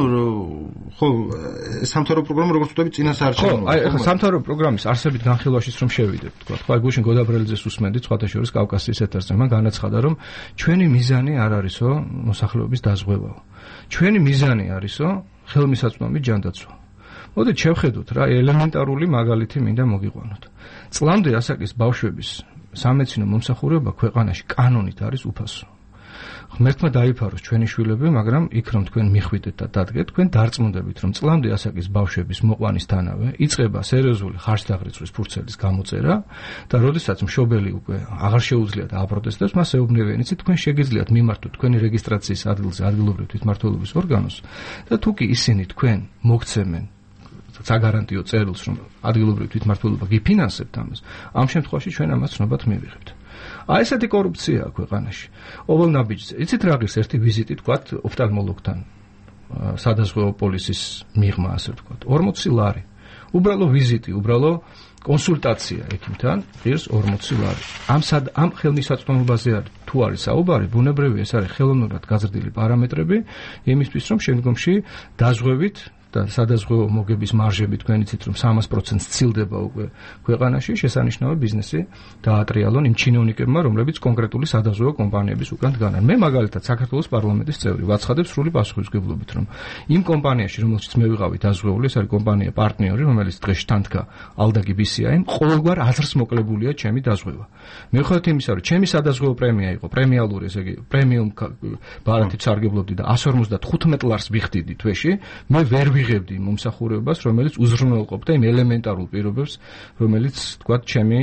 ხო სამთავრობო პროგრამა როგორც ვთქვი წინასაარჩევნო. ხო, აი ახლა სამთავრობო პროგრამის არსებით განხილვაშიც რომ შევიდეთ, თქვა. ხო, აი გუშინ გოდაბრელიძეს უსმენდით სხვათა შორის კავკასიის ეთერზე, მან განაცხადა, რომ ჩვენი მიზანი არ არისო მოსახლეობის დაზღვევაო. ჩვენი მიზანი არისო ხელმისაწვდომი ჯანდაცვა. მოდით შევხედოთ რა ელემენტარული მაგალითი მინდა მოგიყვანოთ. წლამდე ასაკის ბავშვების სამეცნიერო მომსახურება ქვეყანაში კანონით არის უფასო. ღმერთმა დაიფაროს ჩვენი შვილები, მაგრამ იქ რომ თქვენ მიხვიდეთ და დადგეთ, თქვენ დარწმუნდებით, რომ წლამდე ასაკის ბავშვების მოყვანისთანავე იწყება სერიოზული ხარჯთაღრიცხვის ფურცელის გამოწერა და როდესაც მშობელი უკვე აღარ შეუძლიათ აპროტესტებს, მას ეუბნებიან, იცით, თქვენ შეგიძლიათ მიმართოთ თქვენი რეგისტრაციის ადგილზე ადგილობრივ თვითმმართველობის ორგანოს და თუ კი ისინი თქვენ მოგცემენ საგარანტიო წერილს, რომ ადგილობრივ თვითმმართველობა გიფინანსებთ ამას, ამ შემთხვევაში ჩვენ ამას ცნობად მივიღებთ. აი ესეთი კორუფციაა ქვეყანაში. ყოველ ნაბიჯზე. იცით რა ღირს ერთი ვიზიტი თქვათ ოფთალმოლოგთან სადაზღვევო პოლისის მიღმა, ასე ვთქვათ. ორმოცი ლარი. უბრალო ვიზიტი, უბრალო კონსულტაცია ექიმთან ღირს ორმოცი ლარი. ამ სად ამ ხელმისაწვდომობაზე არის თუ არის საუბარი, ბუნებრივია ეს არის ხელოვნურად გაზრდილი პარამეტრები იმისთვის, რომ შემდგომში დაზღვევით და სადაზღვევო მოგების მარჟები თქვენ იცით რომ სამას პროცენტს ცილდება უკვე ქვეყანაში, შესანიშნავი ბიზნესი დაატრიალონ იმ ჩინოვნიკებმა, რომლებიც კონკრეტული სადაზღვევო კომპანიების უკან დგანან. მე მაგალითად საქართველოს პარლამენტის წევრი ვაცხადებ სრული პასუხისმგებლობით, რომ იმ კომპანიაში, რომელშიც მე ვიყავი დაზღვეული, ეს არის კომპანია პარტნიორი, რომელიც დღეს თანთქა ალდაგი ბი სი აი, ყოველგვარ აზრს მოკლებულია ჩემი დაზღვევა. მიუხედავად იმისა, რომ ჩემი სადაზღვევო პრემია იყო, პრემიალური, ესე იგი, პრემიუმ ბარათით სარგებლობდი და εκατს ორმოცდათხუთმეტ ლარს ვიხდიდი თვეში, მე ვერ ვიღებდი მომსახურებას, რომელიც უზრუნველყოფდა იმ ელემენტარულ პირობებს, რომელიც, თქვათ, ჩემი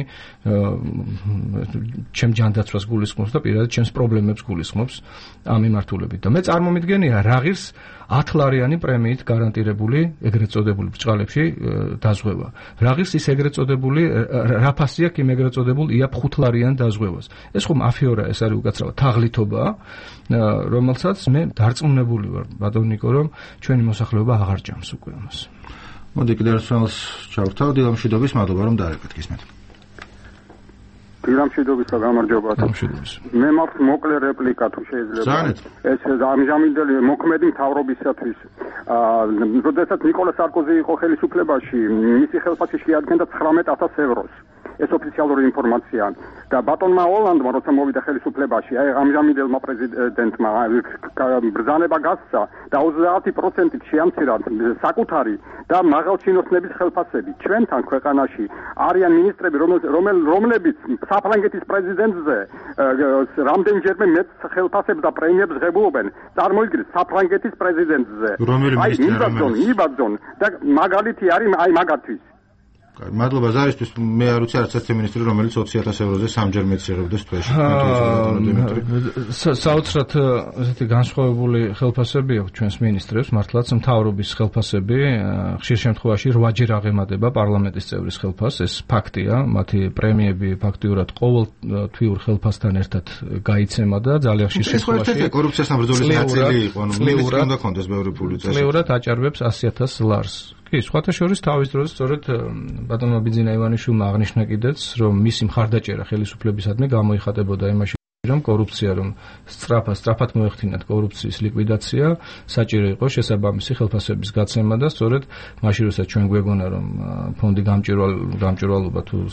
ჩემ ჯანდაცვას გულისხმობს და პირადად ჩემს პრობლემებს გულისხმობს ამ მიმართულებით. და მე წარმომიდგენია რა ღირს ათი ლარიანი პრემიით გარანტირებული ეგრეთ წოდებული ბრჭყალებში დაზღვევა. რა ღირს ის ეგრეთ წოდებული რა ფასი აქვს იმ ეგრეთ წოდებულ ია ხუთ ლარიან დაზღვევას. ეს ხომ მაფიორა, ეს არის უკაცრავად თაღლითობა, რომელსაც მე დარწმუნებული ვარ, ბატონო ნიკო, რომ ჩვენი მოსახლეობა აღარ ჭამს უკვე ამას. მოდი კიდევ ერთხელ ჩავთავ დილამშვიდობის, მადლობა რომ დაერქვით გისმენთ. დილამშვიდობის და გამარჯობა. მე მაქვს მოკლე რეპლიკა თუ შეიძლება. ეს ამჟამინდელი მოქმედი მთავრობისათვის, როდესაც ნიკოლა სარკოზი იყო ხელისუფლებაში, მისი ხელფასი შეადგენდა ცხრამეტ ათას ევროს. ეს ოფიციალური ინფორმაცია და ბატონმა ოლანდმა როცა მოვიდა ხელისუფლებაში, აი ამჟამინდელმა პრეზიდენტმა ბრძანება გასცა და ოცდაათი პროცენტით შეამცირა საკუთარი და მაღალჩინოსნების ხელფასები. ჩვენთან ქვეყანაში არიან მინისტრები, რომლებიც საფრანგეთის პრეზიდენტზე რამდენჯერმე მეც ხელფასებს და პრემიებს ღებულობენ. წარმოიდგინეთ, საფრანგეთის პრეზიდენტზე. აი მიბაძონ, მიბაძონ და მაგალითი არის აი მაგათთვის. მადლობა ზარისთვის. მე არ ვიცი არც ერთი მინისტრი, რომელიც ოცი ათას ევროზე სამჯერ მეც იღებდეს თვეში. საოცრად ესეთი განსხვავებული ხელფასები აქვს ჩვენს მინისტრებს, მართლაც მთავრობის ხელფასები ხშირ შემთხვევაში რვაჯერ აღემატება პარლამენტის წევრის ხელფასს, ეს ფაქტია, მათი პრემიები ფაქტიურად ყოველ თვიურ ხელფასთან ერთად გაიცემა და ძალიან ხშირ შემთხვევაში ეს კორუფციასთან ბრძოლის ნაწილი იყო, ანუ მინისტრი უნდა კონდეს ბევრი ფული წესით. წლიურად აჭარბებს ასი ათას ლარს. კი, სხვათა შორის თავის დროზე სწორედ ბატონმა ბიძინა ივანიშვილმა აღნიშნა კიდეც, რომ მისი მხარდაჭერა ხელისუფლებისადმი გამოიხატებოდა იმაში, რომ კორუფცია, რომ სწრაფად, სწრაფად მოეხდინათ კორუფციის ლიკვიდაცია, საჭირო იყო შესაბამისი ხელფასების გაცემა და სწორედ მაშინ, როდესაც ჩვენ გვეგონა, რომ ფონდი გამჭვირვალ გამჭვირვალობა თუ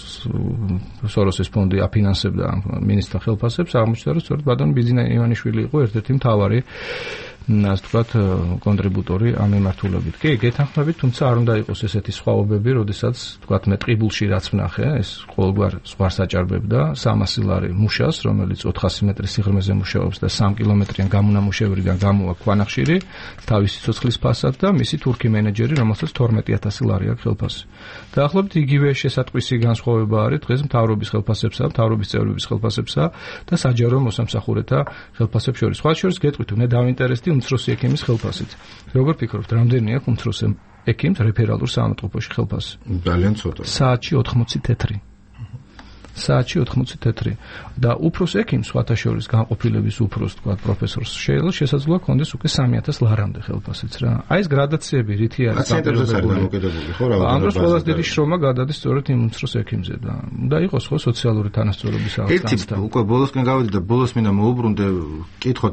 სოროსის ფონდი აფინანსებდა მინისტრთა ხელფასებს, აღმოჩნდა, რომ სწორედ ბატონ ბიძინა ივანიშვილი იყო ერთ-ერთი მთავარი ასე ვთქვათ, კონტრიბუტორი ამ მიმართულებით. კი, გეთანხმებით, თუმცა არ უნდა იყოს ესეთი სხვაობები, როდესაც ვთქვათ, მე ტყიბულში რაც ვნახე, ეს ყოველგვარ ზღვარს აჭარბებდა სამასი ლარი მუშას, რომელიც ოთხასი მეტრის სიღრმეზე მუშაობს და სამი კილომეტრიან გამონამუშევრიდან გამოვა ქვანახშირი, თავისი ცოცხლის ფასად და მისი თურქი მენეჯერი, რომელსაც თორმეტი ათასი ლარი აქვს ხელფასი. დაახლოებით იგივე შესატყვისი განსხვავება არის დღეს მთავრობის ხელფასებსა, მთავრობის წევრების ხელფასებსა და საჯარო მოსამსახურეთა ხელფასებს შორის. სხვა შორის გეტყვით, მე დავინტერესდი უმცროსი ექიმის ხელფასით. როგორ ფიქრობთ, რამდენი აქვს უმცროს ექიმს რეფერალურ საავადმყოფოში ხელფასი? ძალიან ცოტა. საათში ოთხმოცი თეთრი. საათში ოთხმოცი თეთრი. და უფროს ექიმს, სხვათა შორის განყოფილების უფროს, თქვათ, პროფესორს შეიძლება შესაძლოა კონდეს უკვე სამი ათას ლარამდე ხელფასიც რა. აი ეს გრადაციები რითი არის დამოკიდებული, ხო რა? ამ დროს ყველაზე დიდი შრომა გადადის სწორედ იმ უმცროს ექიმზე და უნდა იყოს ხო სოციალური თანასწორობის ერთი უკვე ბოლოსკენ გავედი და ბოლოს მინდა მოუბრუნდე, კითხოთ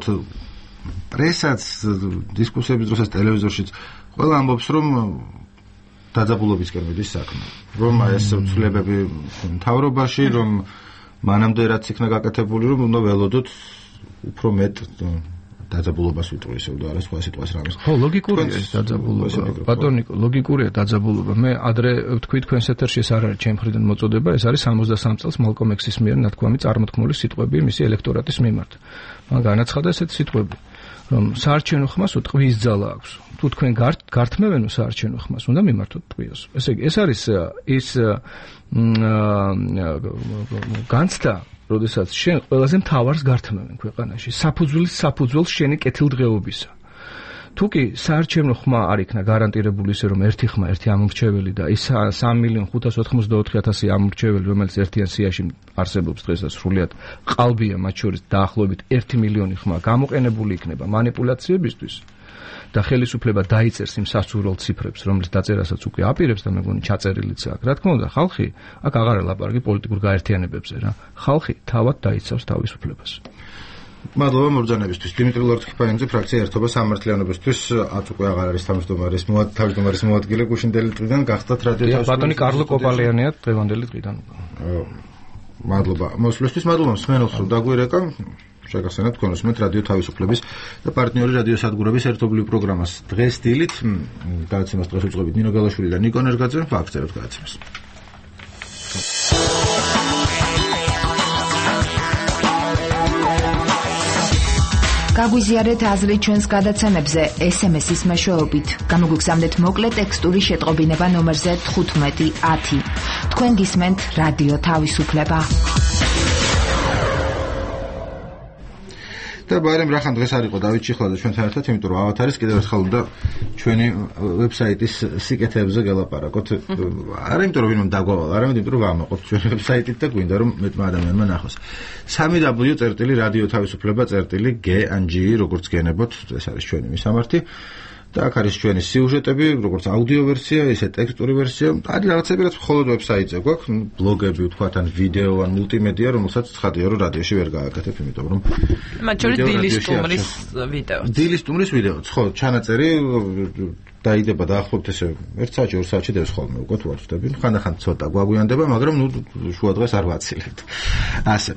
პრესაც, დისკუსიების დროსაც ტელევიზორშიც ყველა ამბობს, რომ დაძაბულობისკენ მიდის საქმე. რომ ეს ცვლილებები მთავრობაში, რომ მანამდე რაც იქნა გაკეთებული, რომ უნდა ველოდოთ უფრო მეტ დაძაბულობას ვიტყვი ისევ და არა სხვა სიტყვას რამის. ხო, ლოგიკურია ეს დაძაბულობა. ბატონო, ლოგიკურია დაძაბულობა. მე ადრე ვთქვი თქვენს ეთერში ეს არ არის ჩემი მხრიდან მოწოდება, ეს არის სამოცდასამი წელს მალკომ ექსის მიერ ნათქვამი წარმოთქმული სიტყვები მისი ელექტორატის მიმართ. მან განაცხადა ესეთი სიტყვები, რომ საარჩევნო ხმას ტყვის ძალა აქვს. თუ თქვენ გართმევენო საარჩევნო ხმას, უნდა მიმართოთ ტყვიოს. ესე იგი, ეს არის ის განცდა, როდესაც შენ ყველაზე მთავარს გართმევენ ქვეყანაში, საფუძვლის საფუძველს შენი კეთილდღეობისა. თუ კი საარჩევნო ხმა არ იქნა გარანტირებული ისე რომ ერთი ხმა, ერთი ამორჩეველი და ის სამი მილიონი ხუთას ოცდაოთხი ათასი ამორჩეველი, რომელიც ერთიან სიაში არსებობს დღესაც სრულიად ყალბია, მათ შორის დაახლოებით ერთი მილიონი ხმა გამოყენებული იქნება манипуляციებისთვის. და ხელისუფლება დაიწერს იმ სასურველ ციფრებს, რომლის დაწერასაც უკვე აპირებს და მეგონი ჩაწერილიც აქვს. რა თქმა უნდა, ხალხი აქ აღარ ელაპარაკი პოლიტიკურ გაერთიანებებზე რა. ხალხი თავად დაიცავს თავისუფლებას. მადლობა მობრძანებისთვის. დიმიტრი ლორთქიფანიძე, ფრაქცია ერთობა სამართლიანობისთვის, ათ უკვე აღარ არის თავმჯდომარის თავმჯდომარის მოადგილე გუშინდელი დღიდან გახსდათ რადიო თავისუფლების. ბატონი კარლო კოპალიანია დღევანდელი დღიდან. მადლობა. მოსვლისთვის მადლობა მსმენელს რომ დაგვირეკა. შეგახსენებთ თქვენ უსმენთ რადიო თავისუფლების და პარტნიორი რადიო სადგურების ერთობლივ პროგრამას. დღეს დილით გადაცემას დღეს უწყობით ნინო გალაშვილი და ნიკო ნერგაძე. ვაგრძელებთ გადაცემას. გაგვიზიარეთ აზრი ჩვენს გადაცემებზე ეს ემ ეს-ის მეშვეობით. გამოგვიგზავნეთ მოკლე ტექსტური შეტყობინება ნომერზე თხუთმეტი ათი. თქვენ გისმენთ რადიო თავისუფლება. და ბარემ რახან დღეს არ იყო დავით ჩიხლაძე ჩვენთან ერთად, იმიტომ რომ ავათ არის კიდევ ერთხელ უნდა ჩვენი ვებსაიტის სიკეთეებზე გელაპარაკოთ. არა იმიტომ რომ ვინმე დაგვავალ, არა იმიტომ რომ ვამაყობთ ჩვენი ვებსაიტით და გვინდა რომ მეტმა ადამიანმა ნახოს. სამი დაბლიუ წერტილი რადიო თავისუფლება წერტილი გე ან ჯი როგორც გენებოთ, ეს არის ჩვენი მისამართი. და აქ არის ჩვენი სიუჟეტები, როგორც აუდიო ვერსია, ისე ტექსტური ვერსია. არის რაღაცები, რაც მხოლოდ ვებსაიტზე გვაქვს, ბლოგები, ვთქვათ, ან ვიდეო, ან მულტიმედია, რომელსაც ცხადია, რომ რადიოში ვერ გააკეთებ, იმიტომ რომ მათ შორის დილის სტუმრის ვიდეო. დილის სტუმრის ვიდეოც, ხო, ჩანაწერი დაიდება დაახლოებით ესე ერთ საათში, ორ საათში დევს ხოლმე, უკვე თუ არ ვწდები. ხანდახან ცოტა გვაგვიანდება, მაგრამ ნუ შუა დღეს არ ვაცილებთ. ასე.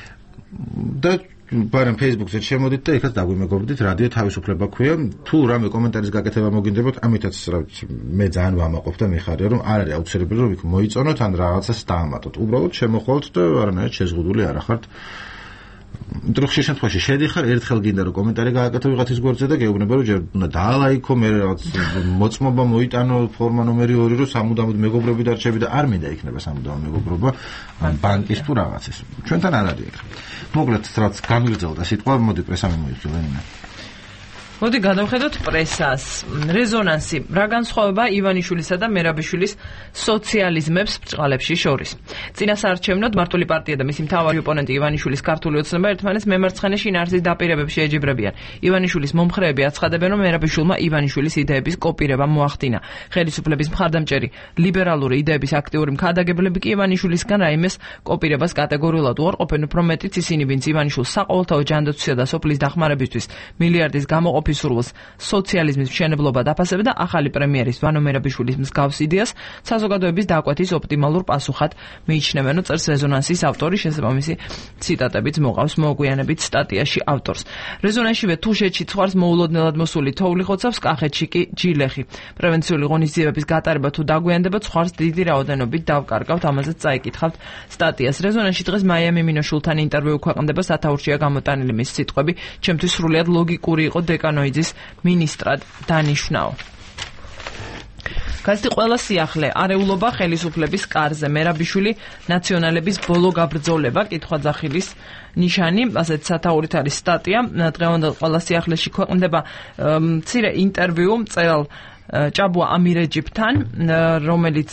და ბარემ Facebook-ზე შემოდით და იქაც დაგვიმეგობრდით რადიო თავისუფლება ქვია. თუ რამე კომენტარის გაკეთება მოგინდებოდ, ამითაც მე ძალიან ვამაყობ და მიხარია, რომ არ არის აუცილებელი რომ იქ მოიწონოთ ან რაღაცას დაამატოთ. უბრალოდ შემოხვალთ და არანაირად შეზღუდული არ ახართ. იმიტომ რომ ხშირ შემთხვევაში შედიხარ, ერთხელ გინდა რომ კომენტარი გააკეთო ვიღაცის გვერდზე და გეუბნება რომ ჯერ უნდა დაალაიქო, მე რაღაც მოწმობა მოიტანო ფორმა ნომერი ორი რომ სამუდამოდ მეგობრები დარჩები და არ მინდა იქნება სამუდამოდ მეგობრობა ან ბანკის თუ რაღაცის. ჩვენთან არ არის ეგ. მოკლედ რაც გამიგრძელდა სიტყვა, მოდი პრესა მიმოიხილე ნინა. მოდი გადავხედოთ პრესას. რეზონანსი. რა განსხვავება ივანიშვილისა და მერაბიშვილის სოციალიზმებს ბრწყალებში შორის? წინასაარჩევნოდ მართული პარტია და მისი მთავარი ოპონენტი ივანიშვილის ქართული ოცნება ერთმანეთს მემარცხენე შინაარსის დაპირებებში ეჯიბრებიან. ივანიშვილის მომხრეები აცხადებენ, რომ მერაბიშვილმა ივანიშვილის იდეების კოპირება მოახდინა. ხელისუფლების მხარდამჭერი ლიბერალური იდეების აქტიური მქადაგებლები კი ივანიშვილისგან რაიმეს კოპირებას კატეგორიულად უარყოფენ, უფრო მეტიც ისინი, ვინც ივანიშვილს საყოველთაო ჯანდაცვისა და სოფლის დახმარებისთვის მილიარდის გამოყოფ სრულს სოციალიზმის მშენებლობა დაფასება და ახალი პრემიერის ვანო მერაბიშვილის მსგავს იდეას საზოგადოების დაკვეთის ოპტიმალურ პასუხად მიიჩნევენ, წერს რეზონანსის ავტორი, შესაბამისი ციტატებიც მოყავს მოგვიანებით სტატიაში ავტორს. რეზონანსშივე თუშეთში ცხვარს მოულოდნელად მოსული თოვლი ხოცავს, კახეთში კი ჯილეხი. პრევენციული ღონისძიებების გატარება თუ დაგვიანდება, ცხვარს დიდი რაოდენობით დავკარგავთ, ამაზეც წაიკითხავთ სტატიას. რეზონანსში დღეს მაიამი მინოშულთან ინტერვიუ ქვეყნდება, სათაურშია გამოტანილი მის სიტყვები, ჩემთვის სრულიად ლოგიკური იყო დეკანო ის მინისტრად დანიშნაო. გაზეთი ყველა სიახლე არეულობა ხელისუფლების კარზე. მერაბიშვილი ნაციონალების ბოლო გაბრძოლება კითხვაძახილის ნიშანი, ასეთ სათაურით არის სტატია. დღევანდელ ყველა სიახლეში ქვეყნდება მცირე ინტერვიუ მწერალ ჭაბუა ამირეჯიბთან, რომელიც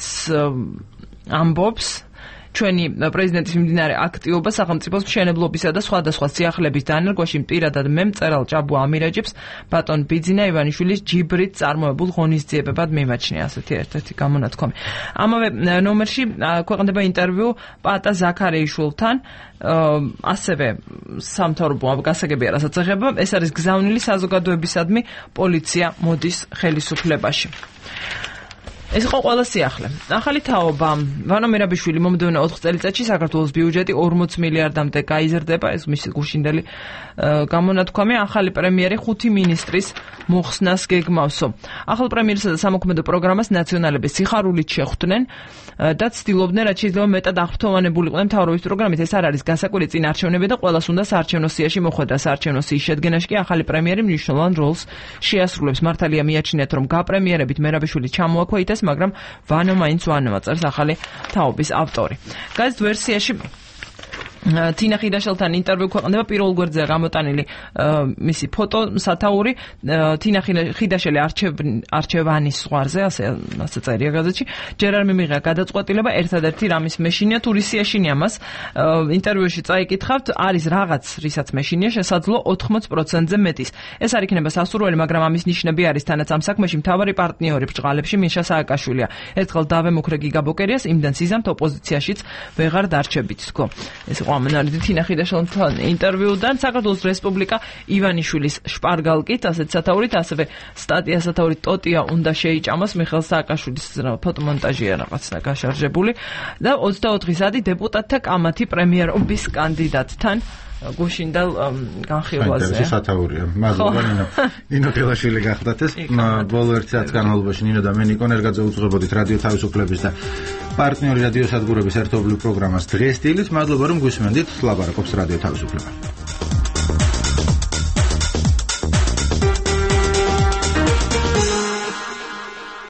ამბობს ჩვენი პრეზიდენტის მიმდინარე აქტივობა სახელმწიფოს მშენებლობისა და სხვადასხვა სიახლეების დანერგვაში პირადად მე მწერალ ჭაბუა ამირეჯიბს ბატონ ბიძინა ივანიშვილის ჯიბრით წარმოებულ ღონისძიებებად მიმაჩნია, ასეთი ერთ-ერთი გამონათქვამი. ამავე ნომერში ქვეყნდება ინტერვიუ პატა ზაქარეიშვილთან, ასევე სამთავრობო გასაგებია, რასაც ეხება, ეს არის გზავნილი საზოგადოებისადმი პოლიცია მოდის ხელისუფლებაში. ეს იყო ყველა სიახლე. ახალი თაობა. ვანო მერაბიშვილი მომდევნო ოთხ წელიწადში საქართველოს ბიუჯეტი ორმოც მილიარდამდე გაიზრდება, ეს მისი გუშინდელი გამონათქვამი. ახალი პრემიერი ხუთი მინისტრის მოხსნას გეგმავსო. ახალ პრემიერსა და სამოქმედო პროგრამას ნაციონალების სიხარულით შეხვდნენ და ცდილობდნენ, რაც შეიძლება მეტად აღფრთოვანებულიყვნენ მთავრობის პროგრამით. ეს არ არის გასაკვირი წინარჩევნები და ყველას უნდა საარჩევნო სიაში მოხვედრა. საარჩევნო სიის შედგენაში კი ახალი პრემიერი მნიშვნელოვან როლს შეასრულებს. მართალია მიაჩნიათ, რომ გაპრემიერებით მერაბიშვილი ჩამოაქვეითეს, მაგრამ ვანო მაინც ვანოა წერს ახალი თაობის ავტორი. გაზეთ ვერსიაში თინა ხიდაშელთან ინტერვიუ ქვეყნდება პირველ გვერდზეა გამოტანილი მისი ფოტო სათაური თინა ხიდაშელი არჩევანის ზღვარზე ასე ასე წერია გაზეთში ჯერ არ მიმიღია გადაწყვეტილება ერთადერთი რამის მეშინია თურისი ეშინია მას ინტერვიუში წაიკითხავთ არის რაღაც რისაც მეშინია შესაძლო ოთხმოც პროცენტზე მეტის ეს არ იქნება სასურველი მაგრამ ამის ნიშნები არის თანაც ამ საქმეში მთავარი პარტნიორი ბჭყალებში მიშა სააკაშვილია ერთხელ დავემუქრე გიგაბოკერიას იმდან სიზამთ ოპოზიციაშიც ვეღარ დარჩებით თქო ეს ამენარიდი თინა ხიდაშელთან ინტერვიუდან საქართველოს რესპუბლიკა ივანიშვილის შპარგალკით ასეთ სათაურით ასევე სტატია სათაურით ტოტია უნდა შეიჭამოს მიხეილ სააკაშვილის ფოტომონტაჟია რაღაცა გაშარჟებული და ოცდაოთხი საათი დეპუტატთა კამათი პრემიერობის კანდიდატთან გუშინდელ განხილვაზე. ეს სათაურია. მადლობა ნინო. ნინო გელაშვილი გახდათ ეს ბოლო ერთ საათის განმავლობაში ნინო და მე ნიკო ნერგაძე უძღვებოდით რადიო თავისუფლების და პარტნიორი რადიო სადგურების ერთობლივ პროგრამას დღეს დილით. მადლობა რომ გვისმენდით. ლაპარაკობს რადიო თავისუფლება.